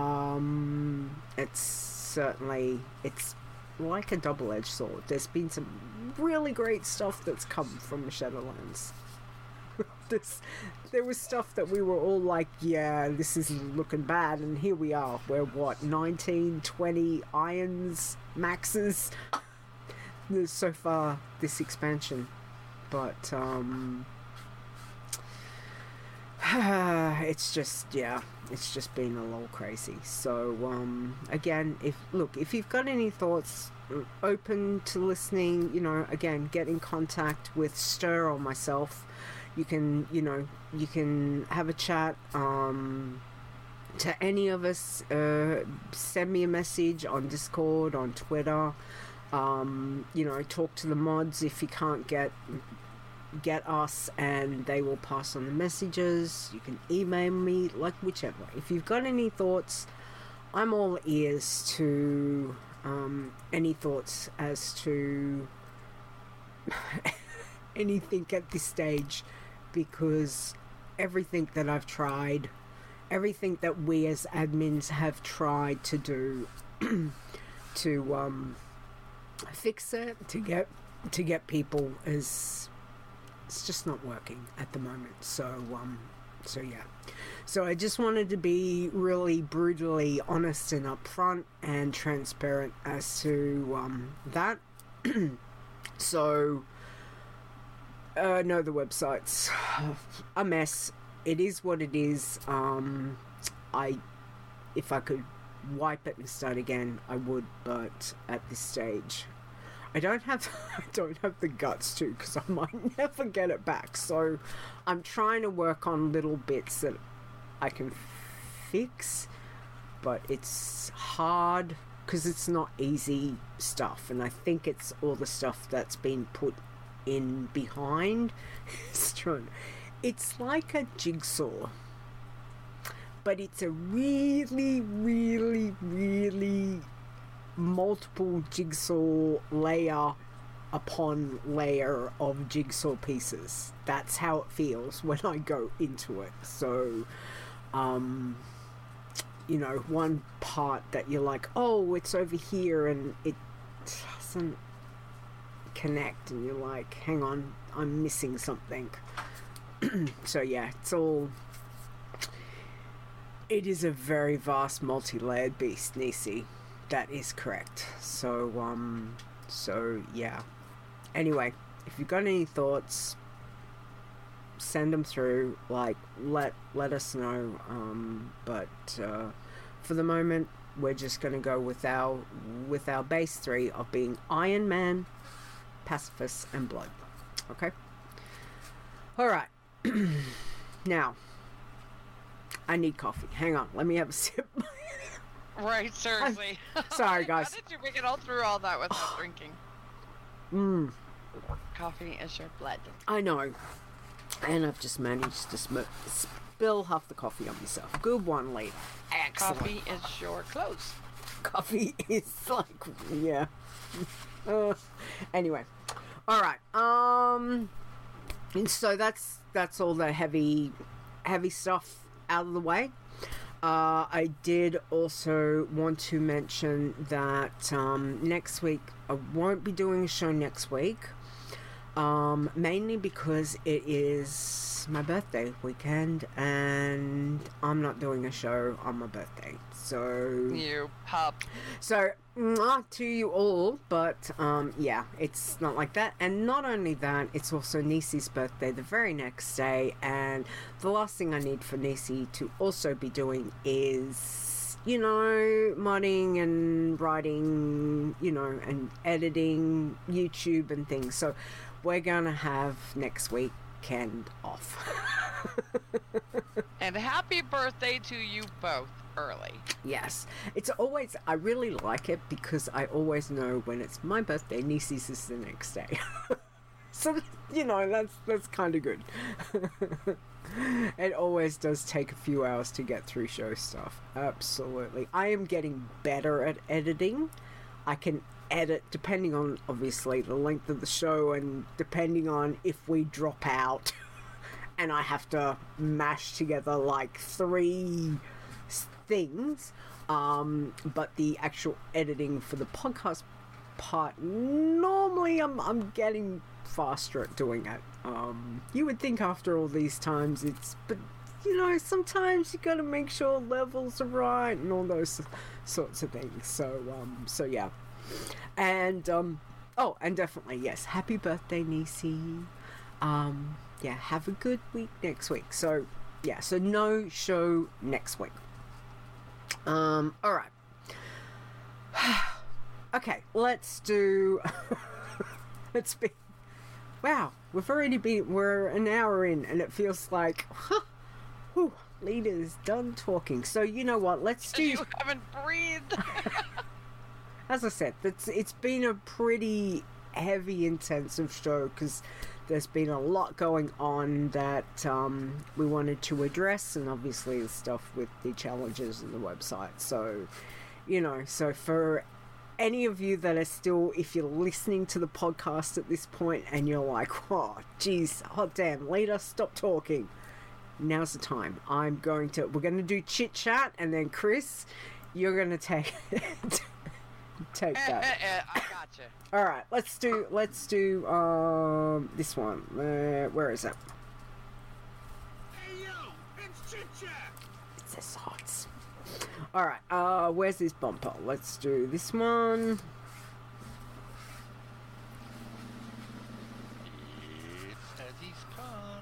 um, it's certainly, it's like a double-edged sword. There's been some really great stuff that's come from Shadowlands. this, there was stuff that we were all like, yeah, this is looking bad, and here we are. We're, what, nineteen, twenty irons, maxes? There's so far, this expansion. But, um... it's just, yeah, it's just been a little crazy. So, um, again, if, look, if you've got any thoughts, open to listening, you know, again, get in contact with Stir or myself. You can, you know, you can have a chat, um, to any of us, uh, send me a message on Discord, on Twitter, um, you know, talk to the mods if you can't get... get us, and they will pass on the messages. You can email me, like, whichever. If you've got any thoughts, I'm all ears to um, any thoughts as to anything at this stage, because everything that I've tried everything that we as admins have tried to do to um, fix it, to get to get people is it's just not working at the moment. So um, so yeah. So I just wanted to be really brutally honest and upfront and transparent as to um, that. So, uh, no, the website's a mess. It is what it is. Um, I, if I could wipe it and start again, I would. But at this stage, I don't have, I don't have the guts to, because I might never get it back. So, I'm trying to work on little bits that I can fix, but it's hard because it's not easy stuff, and I think it's all the stuff that's been put in behind. It's like a jigsaw, but it's a really, really, really multiple jigsaw layer upon layer of jigsaw pieces. That's how it feels when I go into it. So um you know, one part that you're like, oh, it's over here, and it doesn't connect, and you're like, hang on, I'm missing something. So yeah, it's all, it is a very vast multi-layered beast, Nisi. That is correct. So um so yeah, anyway, if you've got any thoughts, send them through. Like, let let us know. Um, but uh, for the moment, we're just gonna go with our with our base three of being Iron Man, Pacifist, and Blood. Okay. All right. Now, I need coffee. Hang on. Let me have a sip. Right. Seriously. Sorry, guys. How did you make it all through all that without drinking? Mmm. Coffee is your blood. I know. And I've just managed to sm- spill half the coffee on myself. Good one, lady. Excellent. Coffee is your clothes. Coffee is like, yeah. Uh, anyway, all right. Um, and so that's that's all the heavy, heavy stuff out of the way. Uh, I did also want to mention that um, next week I won't be doing a show next week. Um, mainly because it is my birthday weekend and I'm not doing a show on my birthday. So You pup. So not to you all, but um, yeah, it's not like that. And not only that, it's also Nisi's birthday the very next day, and the last thing I need for Nisi to also be doing is, you know, modding and writing, you know, and editing YouTube and things. So we're gonna have next weekend off. And happy birthday to you both early. Yes. It's always, I really like it because I always know when it's my birthday, Nisi's is the next day. So, you know, that's that's kind of good. It always does take a few hours to get through show stuff. Absolutely. I am getting better at editing. I can edit depending on, obviously, the length of the show and depending on if we drop out and I have to mash together like three things. Um, but the actual editing for the podcast part, normally I'm, I'm getting faster at doing it. Um, you would think after all these times it's, but you know, sometimes you gotta make sure levels are right and all those sorts of things. So, um, so yeah. And, um, oh, and definitely, yes, happy birthday, Nisi. Um, yeah, have a good week next week. So, yeah, so no show next week. Um, alright. Okay, let's do, let's be, wow, we've already been, we're an hour in and it feels like, huh, whew, leader's done talking. So, you know what, let's do... You haven't breathed. As I said, it's, it's been a pretty heavy, intensive show because there's been a lot going on that um, we wanted to address, and obviously the stuff with the challenges and the website. So, you know, so for any of you that are still, if you're listening to the podcast at this point and you're like, oh, geez, oh, damn, leader, stop talking. now's the time. I'm going to, we're going to do chit chat, and then Chris, you're going to take, take Eh, that. eh, eh, I gotcha. All right, let's do, let's do, um, this one. Uh, where is it? Hey yo, it's Chit Chat. It's this hot. All right, uh, where's this bumper? Let's do this one. It's Aziz Khan.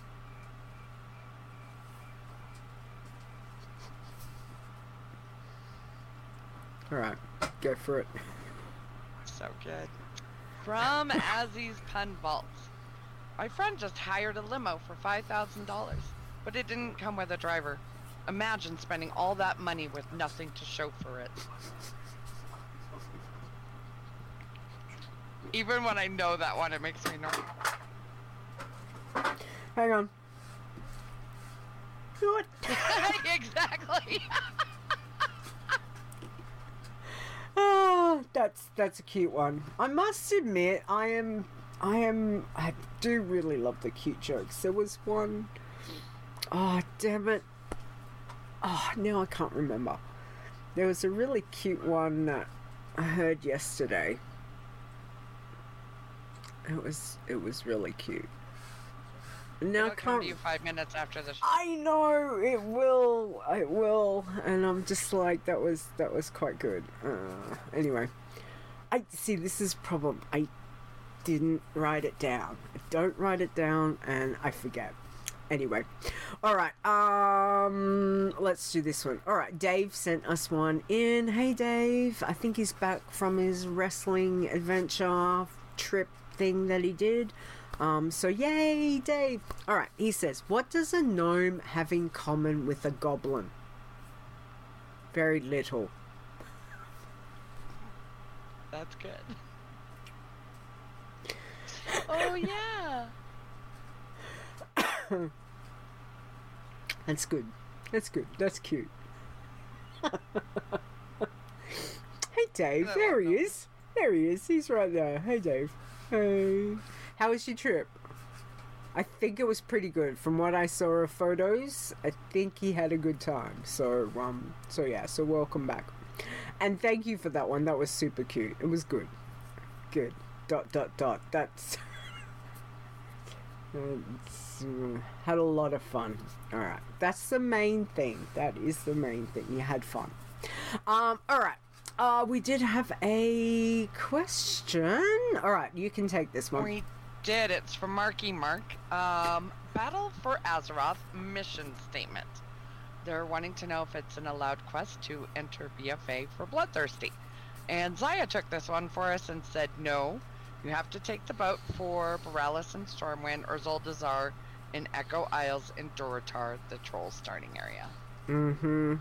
All right, go for it. So good. From Aziz Pun Vaults. My friend just hired a limo for five thousand dollars, but it didn't come with a driver. Imagine spending all that money with nothing to show for it. Even when I know that one, it makes me nervous. Hang on. What? Exactly. Oh, that's that's a cute one. I must admit, I am, I am, I do really love the cute jokes. There was one. Oh, damn it. Oh, now I can't remember. There was a really cute one that I heard yesterday. It was, it was really cute. Now I It'll come can't. to you five minutes after the show. I know it will. It will, and I'm just like that was that was quite good. Uh, anyway, I see. This is problem. I didn't write it down. I don't write it down, and I forget. Anyway, all right. Um, let's do this one. All right, Dave sent us one in. Hey, Dave. I think he's back from his wrestling adventure trip thing that he did. Um, so yay, Dave. All right, he says, what does a gnome have in common with a goblin? Very little. That's good. Oh, yeah. That's good. That's good. That's cute. Hey, Dave. I There love he them. is. There he is. He's right there. Hey, Dave. Hey. How was your trip? I think it was pretty good. From what I saw of photos, I think he had a good time. So, um, so yeah. So welcome back, and thank you for that one. That was super cute. It was good. Good. Dot dot dot. That's. It's, uh, had a lot of fun. All right, that's the main thing. That is the main thing. You had fun. Um. All right. Uh, we did have a question. All right, you can take this one. We did. It's from Marky Mark. Um, Battle for Azeroth mission statement. They're wanting to know if it's an allowed quest to enter B F A for Bloodthirsty. And Zaya took this one for us and said no. You have to take the boat for Borealis and Stormwind or Zuldazar in Echo Isles in Durotar, the troll starting area. Mm-hmm.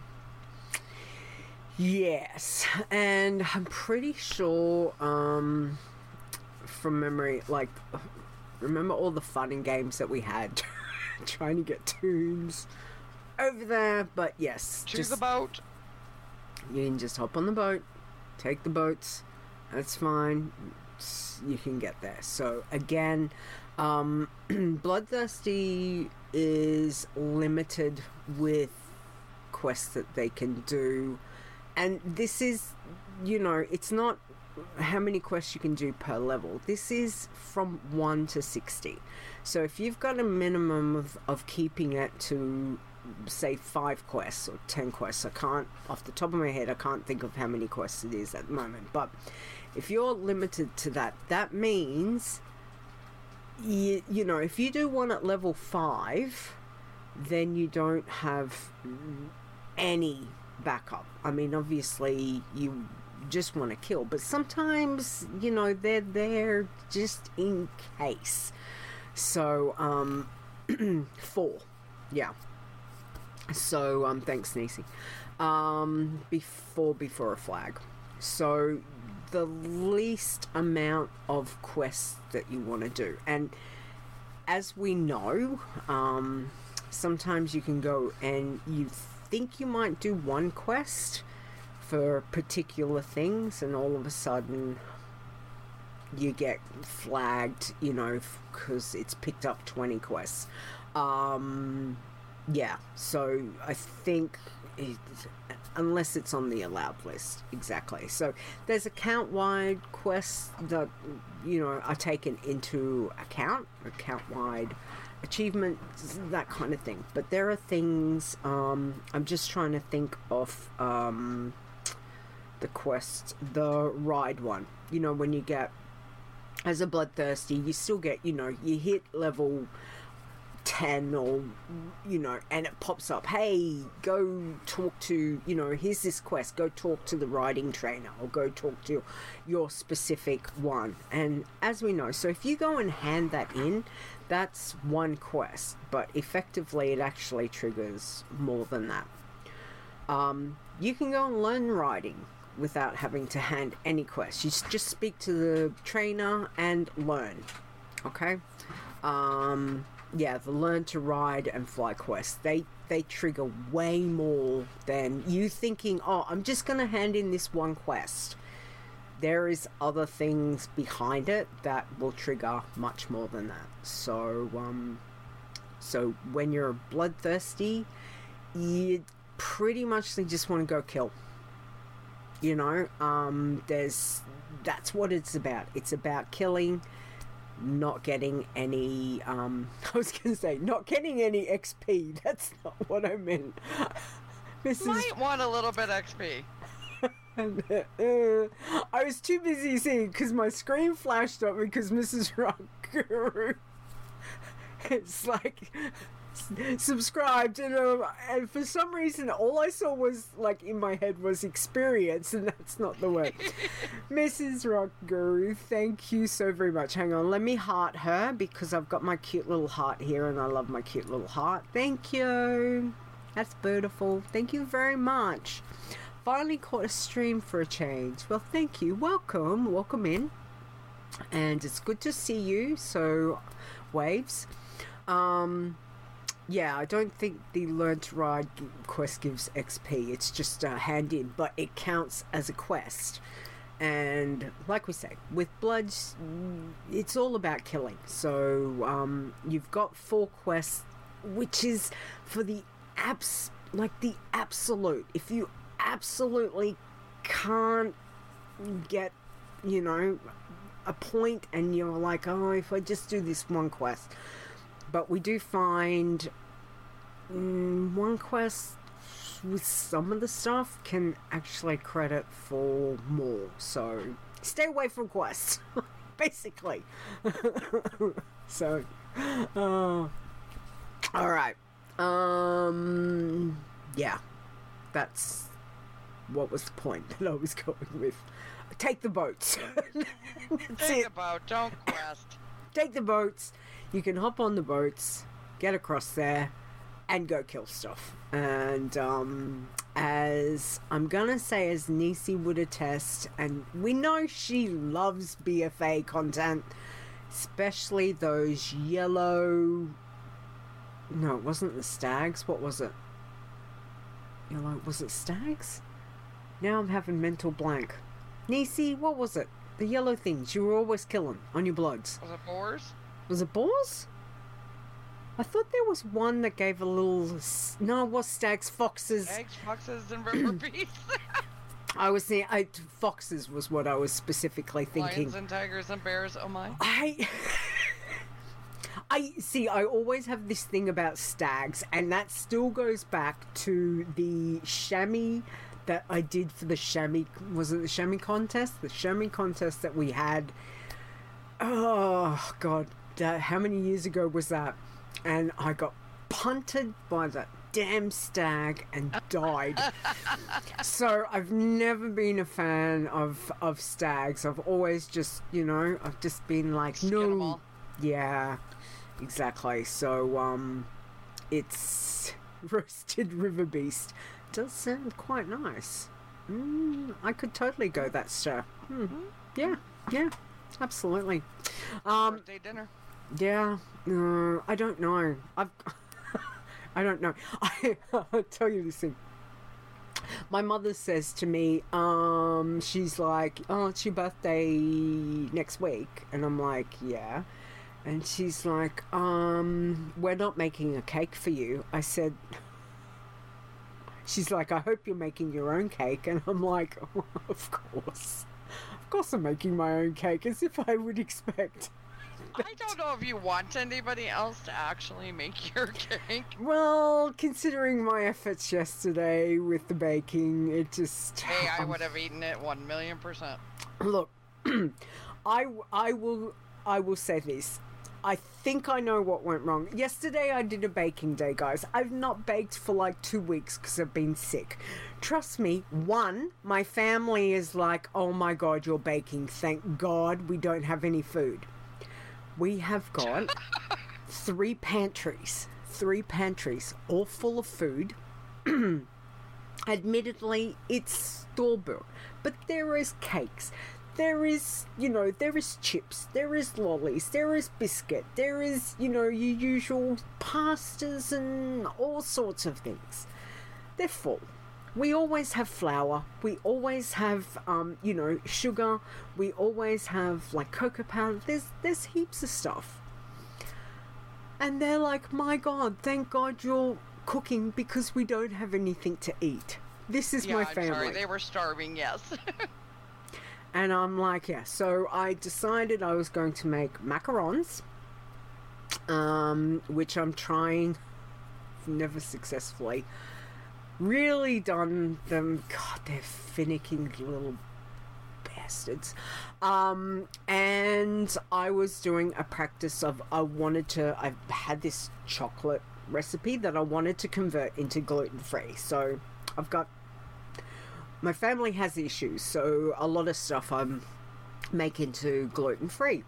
Yes, and I'm pretty sure, um, from memory, like, remember all the fun and games that we had trying to get tombs over there? But yes, To just the boat. you can just hop on the boat, take the boats. That's fine. It's- you can get there. So again, um, Bloodthirsty is limited with quests that they can do. And this is, you know, it's not how many quests you can do per level. This is from one to sixty. So if you've got a minimum of, of keeping it to, say, five quests or ten quests, I can't, off the top of my head, I can't think of how many quests it is at the moment. But if you're limited to that, that means, you, you know, if you do one at level five, then you don't have any backup. I mean, obviously you just want to kill, but sometimes, you know, they're there just in case. So um four, yeah. So um thanks, Nisi. Um before before a flag. So the least amount of quests that you want to do, and as we know, um sometimes you can go and you think you might do one quest for particular things, and all of a sudden you get flagged, you know, because it's picked up twenty quests. Um, yeah, so I think it, unless it's on the allowed list, exactly. So there's account-wide quests that, you know, are taken into account, account-wide achievements, that kind of thing. But there are things, um, I'm just trying to think of um, the quest, the ride one. You know, when you get, as a bloodthirsty, you still get, you know, you hit level ten or, you know, and it pops up, hey, go talk to, you know, here's this quest, go talk to the riding trainer, or go talk to your specific one. And as we know, so if you go and hand that in, that's one quest, but effectively it actually triggers more than that. Um, you can go and learn riding without having to hand any quests. You just speak to the trainer and learn. Okay? Um, yeah, the learn to ride and fly quests, they, they trigger way more than you thinking, oh, I'm just going to hand in this one quest. There is other things behind it that will trigger much more than that. So, um, so when you're bloodthirsty, you pretty much just want to go kill. You know, um, there's, that's what it's about. It's about killing, not getting any, um, I was going to say, not getting any X P. That's not what I meant. Missus Might want a little bit X P. uh, I was too busy seeing, because my screen flashed up because Missus Rock it's like subscribed, and, um, and for some reason all I saw was, like, in my head was experience, and that's not the word. Missus Rock Guru, thank you so very much. Hang on, let me heart her, because I've got my cute little heart here and I love my cute little heart. Thank you, that's beautiful. Thank you very much. Finally caught a stream for a change. Well, thank you. Welcome, welcome in, and it's good to see you. So, Waves, um yeah, I don't think the Learn to Ride quest gives X P. It's just a hand in, but it counts as a quest. And like we say, with Bloods, it's all about killing. So um, you've got four quests, which is for the abs, like the absolute. If you absolutely can't get, you know, a point, and you're like, oh, if I just do this one quest. But we do find mm, one quest with some of the stuff can actually credit for more. So stay away from quests, basically. So, uh, all right. Um, yeah, that's what was the point that I was going with. Take the boats. That's Take it. the boat, don't quest. Take the boats. You can hop on the boats, get across there, and go kill stuff. And um, as I'm gonna say, as Nisi would attest, and we know she loves B F A content, especially those yellow. No, it wasn't the stags. What was it? Yellow. Was it stags? Now I'm having mental blank. Nisi, what was it? The yellow things you were always killing on your bloods. Was it boars? Was it boars? I thought there was one that gave a little... No, it was stags, foxes. Eggs, foxes, and river beasts. I was saying... I, foxes was what I was specifically thinking. Lions and tigers and bears, oh my. I... I see, I always have this thing about stags, and that still goes back to the chamois that I did for the chamois... Was it the chamois contest? The chamois contest that we had... Oh, God. Uh, how many years ago was that? And I got punted by that damn stag and died. So I've never been a fan of of stags. I've always just, you know, I've just been like, Skin 'em no. all. Yeah, exactly. So um, it's roasted river beast. Does sound quite nice. Mm, I could totally go that stir. Hmm. Yeah, yeah, absolutely. Um, Birthday dinner. yeah, uh, I don't know. I've, I don't know. I, I'll tell you this thing. My mother says to me, um, she's like, oh, it's your birthday next week. And I'm like, yeah. And she's like, um, we're not making a cake for you. I said, she's like, I hope you're making your own cake. And I'm like, oh, of course. Of course I'm making my own cake, as if I would expect. I don't know if you want anybody else to actually make your cake. Well, considering my efforts yesterday with the baking, it just... Hey, I um, would have eaten it one million percent. Look, I, I will I will say this. I think I know what went wrong. Yesterday I did a baking day, guys. I've not baked for like two weeks because I've been sick. Trust me, one, my family is like, oh my God, you're baking. Thank God we don't have any food. We have got three pantries. Three pantries, all full of food. Admittedly, it's store-bought, but there is cakes. There is, you know, there is chips, there is lollies, there is biscuit, there is, you know, your usual pastas and all sorts of things. They're full. We always have flour. We always have, um, you know, sugar. We always have, like, cocoa powder. There's, there's heaps of stuff. And they're like, my God, thank God you're cooking because we don't have anything to eat. This is yeah, my I'm family. sorry, they were starving, yes. And I'm like, yeah. So I decided I was going to make macarons, um, which I'm trying, never successfully. Really done them. God, they're finicky little bastards. Um, and I was doing a practice of, I wanted to, I had this chocolate recipe that I wanted to convert into gluten-free. So I've got, my family has issues, so a lot of stuff I'm making to gluten-free.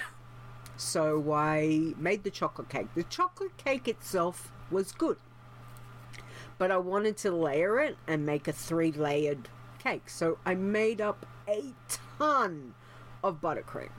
So I made the chocolate cake. The chocolate cake itself was good, but I wanted to layer it and make a three-layered cake. So I made up a ton of buttercream.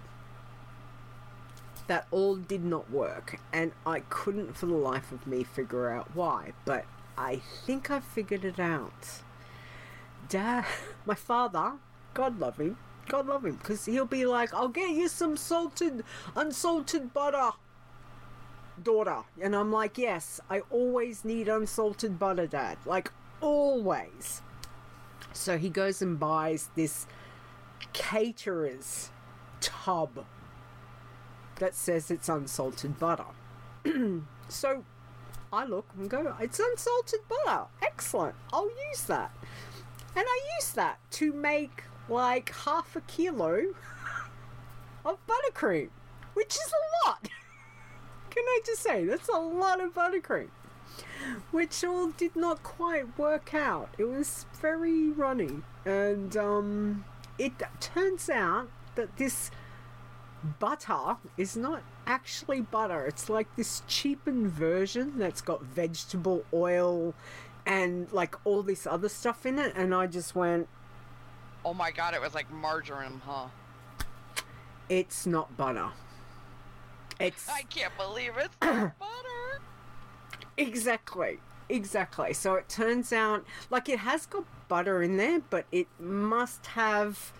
That all did not work, and I couldn't for the life of me figure out why, but I think I figured it out. Dad, my father, God love him, God love him, because he'll be like, I'll get you some salted, unsalted butter, daughter. And I'm like, yes, I always need unsalted butter, Dad, like always. So he goes and buys this caterer's tub that says it's unsalted butter. So I look and go, it's unsalted butter, excellent, I'll use that. And I use that to make like half a kilo of buttercream, which is a lot. Can I just say, that's a lot of buttercream, which all did not quite work out. It was very runny, and um, it turns out that this butter is not actually butter. It's like this cheapened version that's got vegetable oil and like all this other stuff in it, and I just went, oh my God, it was like margarine, huh? It's not butter. It's I can't believe it's not butter. Exactly. Exactly. So it turns out, like, it has got butter in there, but it must have,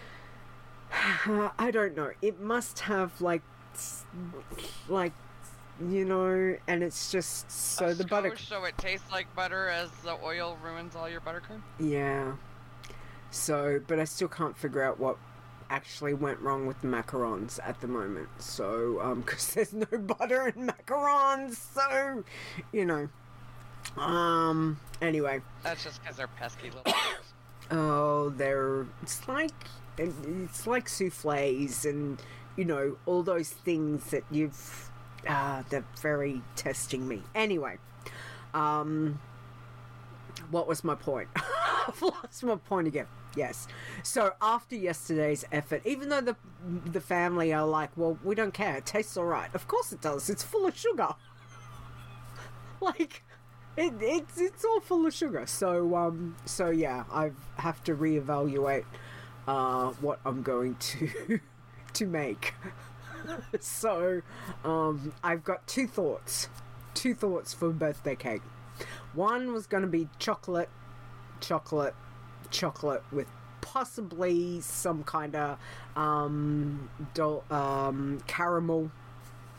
I don't know, it must have, like, like, you know, and it's just, so A the butter... skosh, so it tastes like butter as the oil ruins all your buttercream? Yeah. So, but I still can't figure out what actually went wrong with the macarons at the moment. So, um, because there's no butter in macarons, so, you know. Um, anyway. That's just because they're pesky little things. Oh, they're, it's like, it's like souffles and, you know, all those things that you've, ah, uh, they're very testing me. Anyway, um, what was my point? I've lost my point again. Yes. So after yesterday's effort, even though the the family are like, well, we don't care, it tastes all right. Of course it does. It's full of sugar. Like, it, it's it's all full of sugar. So um so yeah, I have to reevaluate uh what I'm going to to make. So um I've got two thoughts. Two thoughts for birthday cake. One was going to be chocolate, chocolate, chocolate with possibly some kind of um, do- um, caramel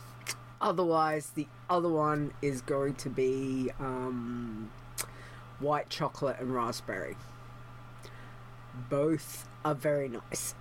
Otherwise, the other one is going to be um, white chocolate and raspberry. Both are very nice.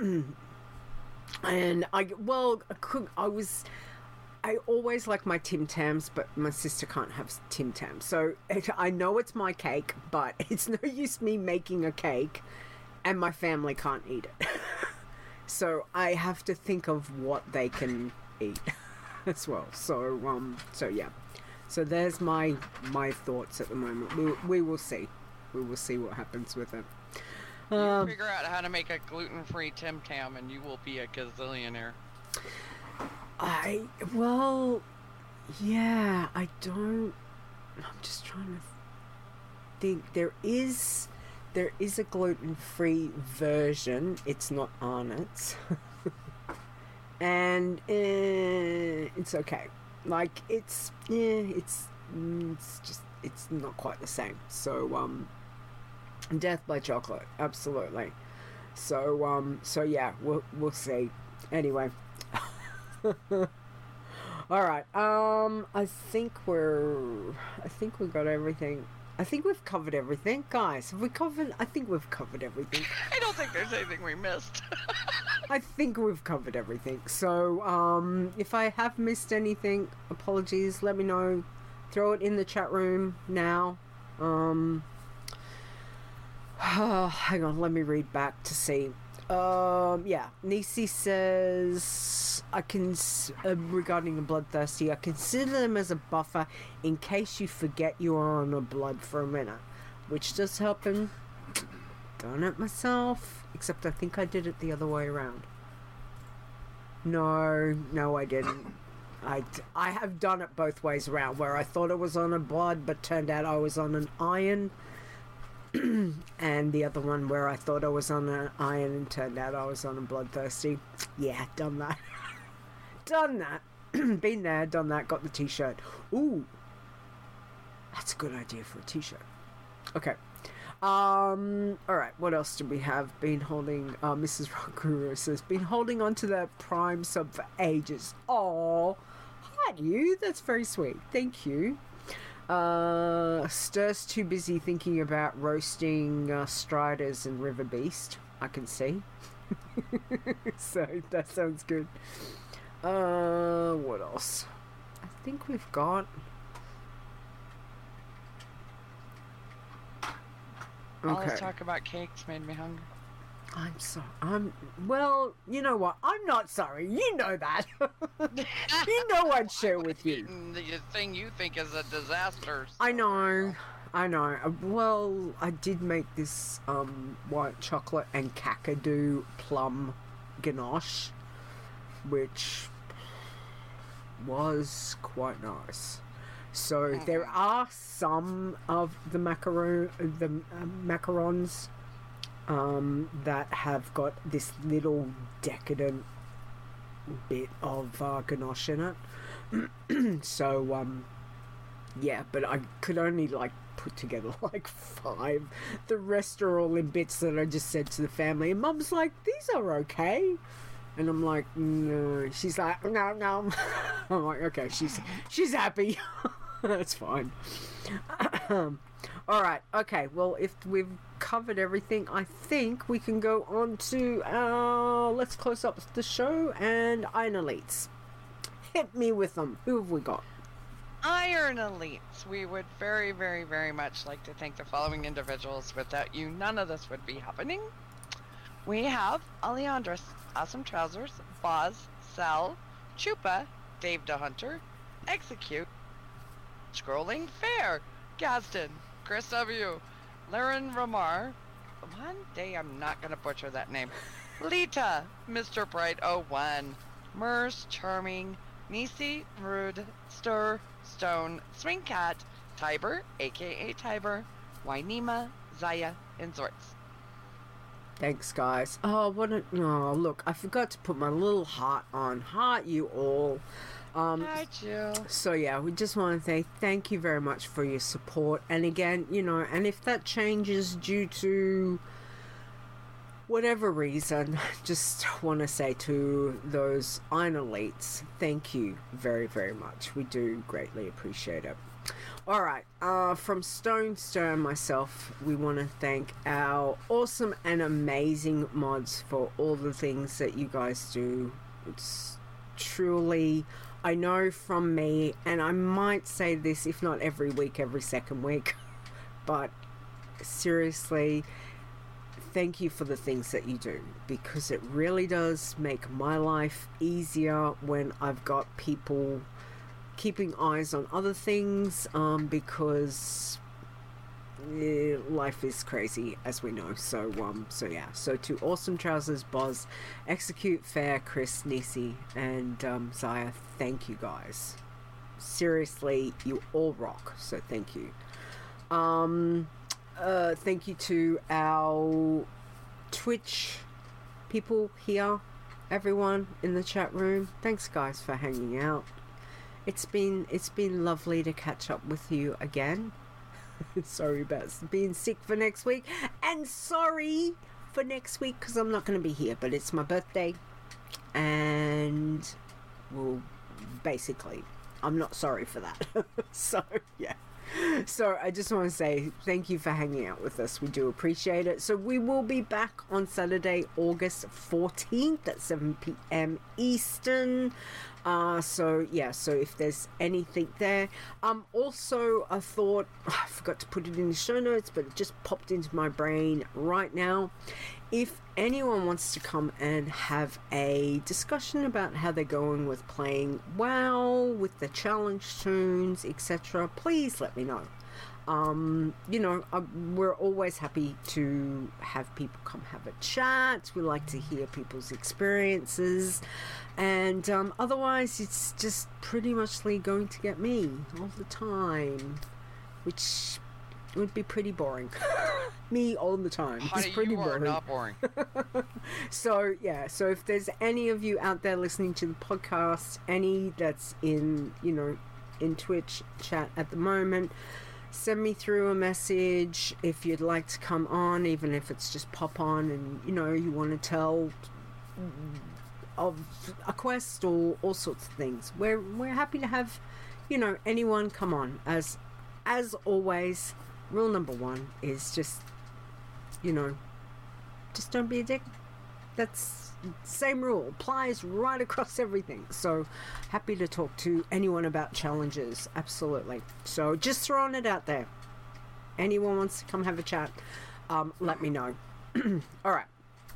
And I, well, I, could, I was, I always like my Tim Tams, but my sister can't have Tim Tams. So it, I know it's my cake, but it's no use me making a cake and my family can't eat it. So I have to think of what they can eat as well. So, um, so yeah. So there's my, my thoughts at the moment. We, we will see. We will see what happens with it. You Um, figure out how to make a gluten-free Tim Tam, and you will be a gazillionaire. I, well, yeah, I don't, I'm just trying to think. There is, there is a gluten-free version. It's not Arnott's. And uh, it's okay. Like, it's, yeah, it's, it's just, it's not quite the same. So, um... Death by chocolate, absolutely. So, um, so yeah, we'll we'll see. Anyway, all right. Um, I think we're, I think we got everything. I think we've covered everything, guys. Have we covered? I think we've covered everything. I don't think there's anything we missed. I think we've covered everything. So, um, if I have missed anything, apologies. Let me know. Throw it in the chat room now. Um. Oh, hang on, let me read back to see. Um, yeah, Nisi says, I can, uh, regarding the bloodthirsty, I consider them as a buffer in case you forget you are on a blood for a minute, which does happen. Done it myself, except I think I did it the other way around. No, no, I didn't. I, I have done it both ways around, where I thought it was on a blood, but turned out I was on an iron. And the other one where I thought I was on an iron and turned out I was on a bloodthirsty. Yeah, done that. Done that. Been there, done that, got the t-shirt. Ooh. That's a good idea for a t-shirt. Okay. Um, alright, what else do we have? Been holding, uh, Missus Rockuru says, been holding on to that Prime sub for ages. Aww. Hi, you. That's very sweet. Thank you. Uh, Stir's too busy thinking about roasting uh, Striders and River Beast. I can see. So that sounds good. Uh, what else? I think we've got. All Okay. this talk about cakes made me hungry. I'm sorry. I'm well. You know what? I'm not sorry. You know that. You know I'd share with you. Eating the thing you think is a disaster. I know, I know. Uh, Well, I did make this um, white chocolate and kakadu plum ganache, which was quite nice. So there are some of the macaron, the uh, macarons, um, that have got this little decadent bit of uh, ganache in it. So, um, yeah, but I could only, like, put together, like, five. The rest are all in bits that I just said to the family. And Mum's like, these are okay. And I'm like, no. She's like, no, no. I'm like, okay, she's, she's happy. That's fine. All right, okay, well, if we've covered everything, I think we can go on to our Let's Close Up the Show and Iron Elites. Hit me with them. Who have we got? Iron Elites. We would very, very, very much like to thank the following individuals. Without you, none of this would be happening. We have Alejandros, Awesome Trousers, Boz, Sal, Chupa, Dave DeHunter, Execute, Scrolling Fair, Gaston, Chris W., Laren Ramar, one day I'm not going to butcher that name, Lita, Mister Bright oh one, Mers, Charming, Nisi, Rude, Stir, Stone, Swing Cat, Tiber, aka Tiber, Wynema, Zaya, and Zorts. Thanks, guys. Oh, what a... Oh, look, I forgot to put my little heart on. Heart you all. Um, Hi, Jill. So, yeah, we just want to say thank you very much for your support. And again, you know, and if that changes due to whatever reason, just want to say to those Iron Elites, thank you very, very much. We do greatly appreciate it. Alright, uh, from Stone Stern myself, we want to thank our awesome and amazing mods for all the things that you guys do. It's truly, I know from me, and I might say this if not every week, every second week, but seriously, thank you for the things that you do, because it really does make my life easier when I've got people keeping eyes on other things, um, because yeah, life is crazy, as we know. So, um, so yeah. So to Awesome Trousers, Boz, Execute Fair, Chris, Nisi, and um, Zaya, thank you guys. Seriously, you all rock. So thank you. Um, uh, thank you to our Twitch people here, everyone in the chat room. Thanks, guys, for hanging out. It's been it's been lovely to catch up with you again. Sorry about being sick for next week, and sorry for next week because I'm not going to be here. But it's my birthday, and well, basically, I'm not sorry for that. So yeah. So I just want to say thank you for hanging out with us. We do appreciate it. So we will be back on Saturday, August fourteenth at seven p.m. Eastern. Uh, so yeah, so if there's anything there. Um, also, I thought, I forgot to put it in the show notes, but it just popped into my brain right now. If anyone wants to come and have a discussion about how they're going with playing WoW, with the challenge tunes, et cetera, please let me know. Um, you know, I, we're always happy to have people come have a chat. We like to hear people's experiences. And um, otherwise, it's just pretty muchly going to get me all the time, which would be pretty boring. Me all the time. Honey, it's pretty you boring. are not boring. So, yeah, so if there's any of you out there listening to the podcast, any that's in, you know, in Twitch chat at the moment, send me through a message if you'd like to come on, even if it's just pop on and, you know, you want to tell of a quest or all sorts of things. We're we're happy to have, you know, anyone come on. As as always, rule number one is just, you know, just don't be a dick. That's same rule applies right across everything. So happy to talk to anyone about challenges, absolutely. So just throwing it out there. Anyone wants to come have a chat, um, let me know. All right.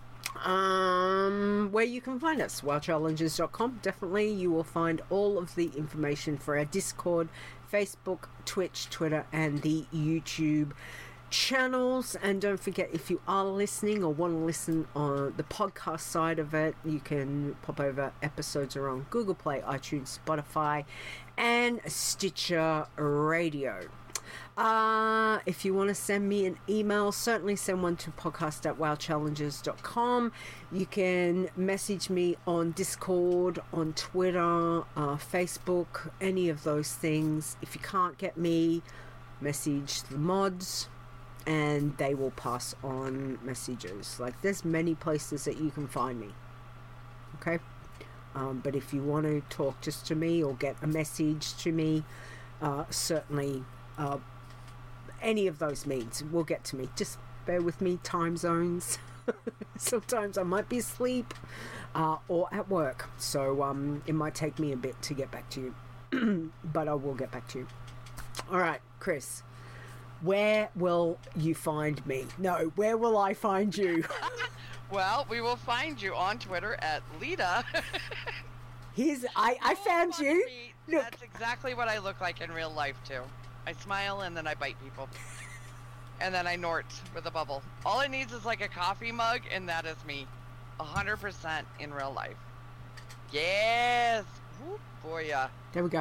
Um, where you can find us, wow challenges dot com. Definitely you will find all of the information for our Discord, Facebook, Twitch, Twitter, and the YouTube channels. And don't forget, if you are listening or want to listen on the podcast side of it, you can pop over. Episodes are on Google Play, iTunes, Spotify, and Stitcher Radio. Uh, if you want to send me an email, certainly send one to podcast at wow challenges dot com. You can message me on Discord, on Twitter, uh, Facebook, any of those things. If you can't get me, message the mods and they will pass on messages. Like, there's many places that you can find me. Okay? Um, but if you want to talk just to me or get a message to me, uh, certainly uh, any of those means will get to me. Just bear with me, time zones. Sometimes I might be asleep uh, or at work, so um, it might take me a bit to get back to you, but I will get back to you. All right, Chris, where will you find me? No, where will I find you? Well, we will find you on Twitter at Lita. Here's I, I found you. Look. That's exactly what I look like in real life, too. I smile and then I bite people. And then I snort with a bubble. All it needs is like a coffee mug, and that is me. one hundred percent in real life. Yes! Whoop, booyah. There we go.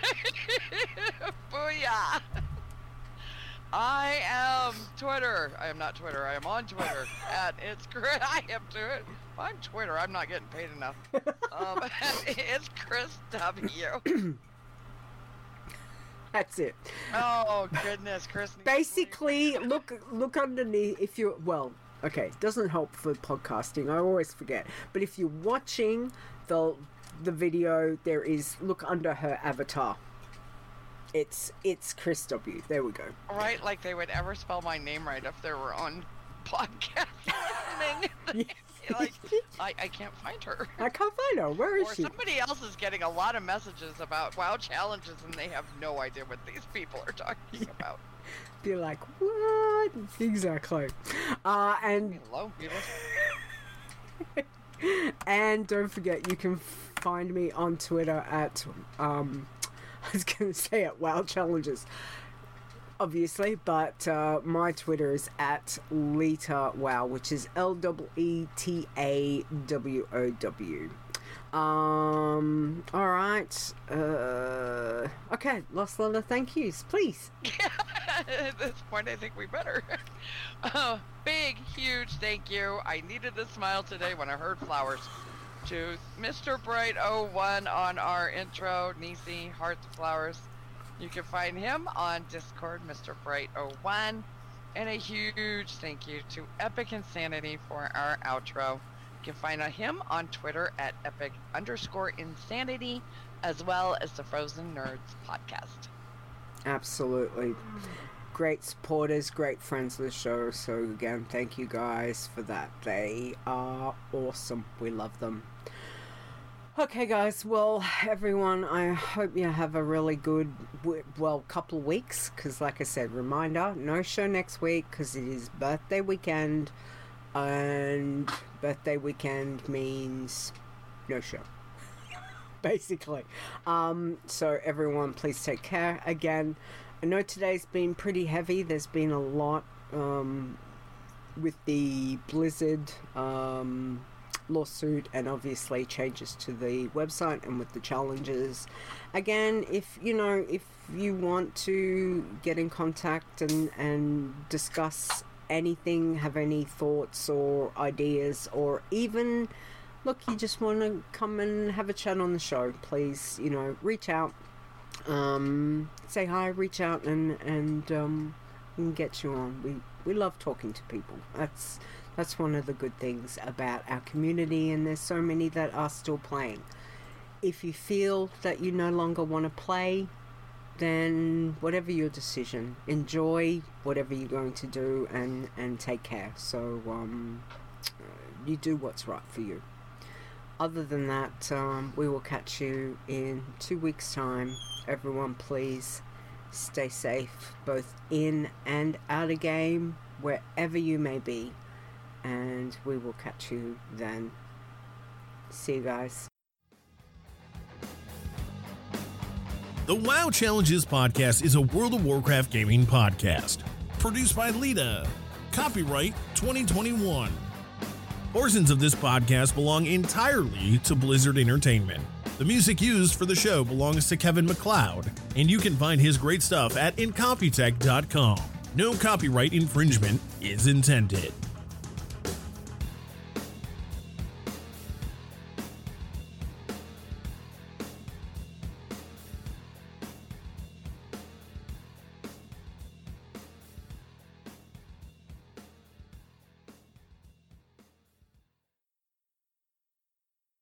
Booyah! I am Twitter. I am not Twitter. I am on Twitter. At it's Chris. I am Twitter. I'm Twitter. I'm not getting paid enough. Um, it's Chris W. That's it. Oh goodness, Chris. Basically, look look underneath. If you well, Okay, doesn't help for podcasting. I always forget. But if you're watching the the video, there is look under her avatar. It's it's Chris W. There we go. Right, like they would ever spell my name right if they were on podcast listening. Like, I, I can't find her. I can't find her. Where is or she? somebody else is getting a lot of messages about WoW challenges and they have no idea what these people are talking about. They're like, what? Exactly. Uh, and Hello, people. and don't forget, you can find me on Twitter at um, I was going to say at WoW Challenges, obviously, but uh, my Twitter is at Leta Wow, which is L E E T A W O W. Um, alright. Uh, okay, last letter thank yous, please. At this point, I think we better. Uh, big, huge thank you. I needed a smile today when I heard flowers. To Mister Bright oh one on our intro, Nisi, Hearts Flowers. You can find him on Discord, Mister Bright oh one. And a huge thank you to Epic Insanity for our outro. You can find him on Twitter at epic underscore insanity, as well as the Frozen Nerds podcast. Absolutely. Great supporters, great friends of the show. So again, thank you guys for that. They are awesome. We love them. Okay, guys. Well, everyone, I hope you have a really good, well, couple of weeks. Because, like I said, reminder, no show next week because it is birthday weekend. And birthday weekend means no show. Basically. Um, so, everyone, please take care. Again, I know today's been pretty heavy. There's been a lot um, with the Blizzard um, lawsuit and obviously changes to the website and with the challenges. Again, if you know, if you want to get in contact and, and discuss anything, have any thoughts or ideas, or even, look, you just want to come and have a chat on the show, please, you know, reach out. Um, say hi, reach out, and and um, we can get you on. We we love talking to people. That's that's one of the good things about our community, and there's so many that are still playing. If you feel that you no longer want to play, then whatever your decision, enjoy whatever you're going to do, and and take care. So um, you do what's right for you. Other than that, um, we will catch you in two weeks' time. Everyone, please stay safe, both in and out of game, wherever you may be. And we will catch you then. See you guys. The WoW Challenges podcast is a World of Warcraft gaming podcast. Produced by Leta. Copyright twenty twenty-one. Portions of this podcast belong entirely to Blizzard Entertainment. The music used for the show belongs to Kevin MacLeod, and you can find his great stuff at incompetech dot com. No copyright infringement is intended.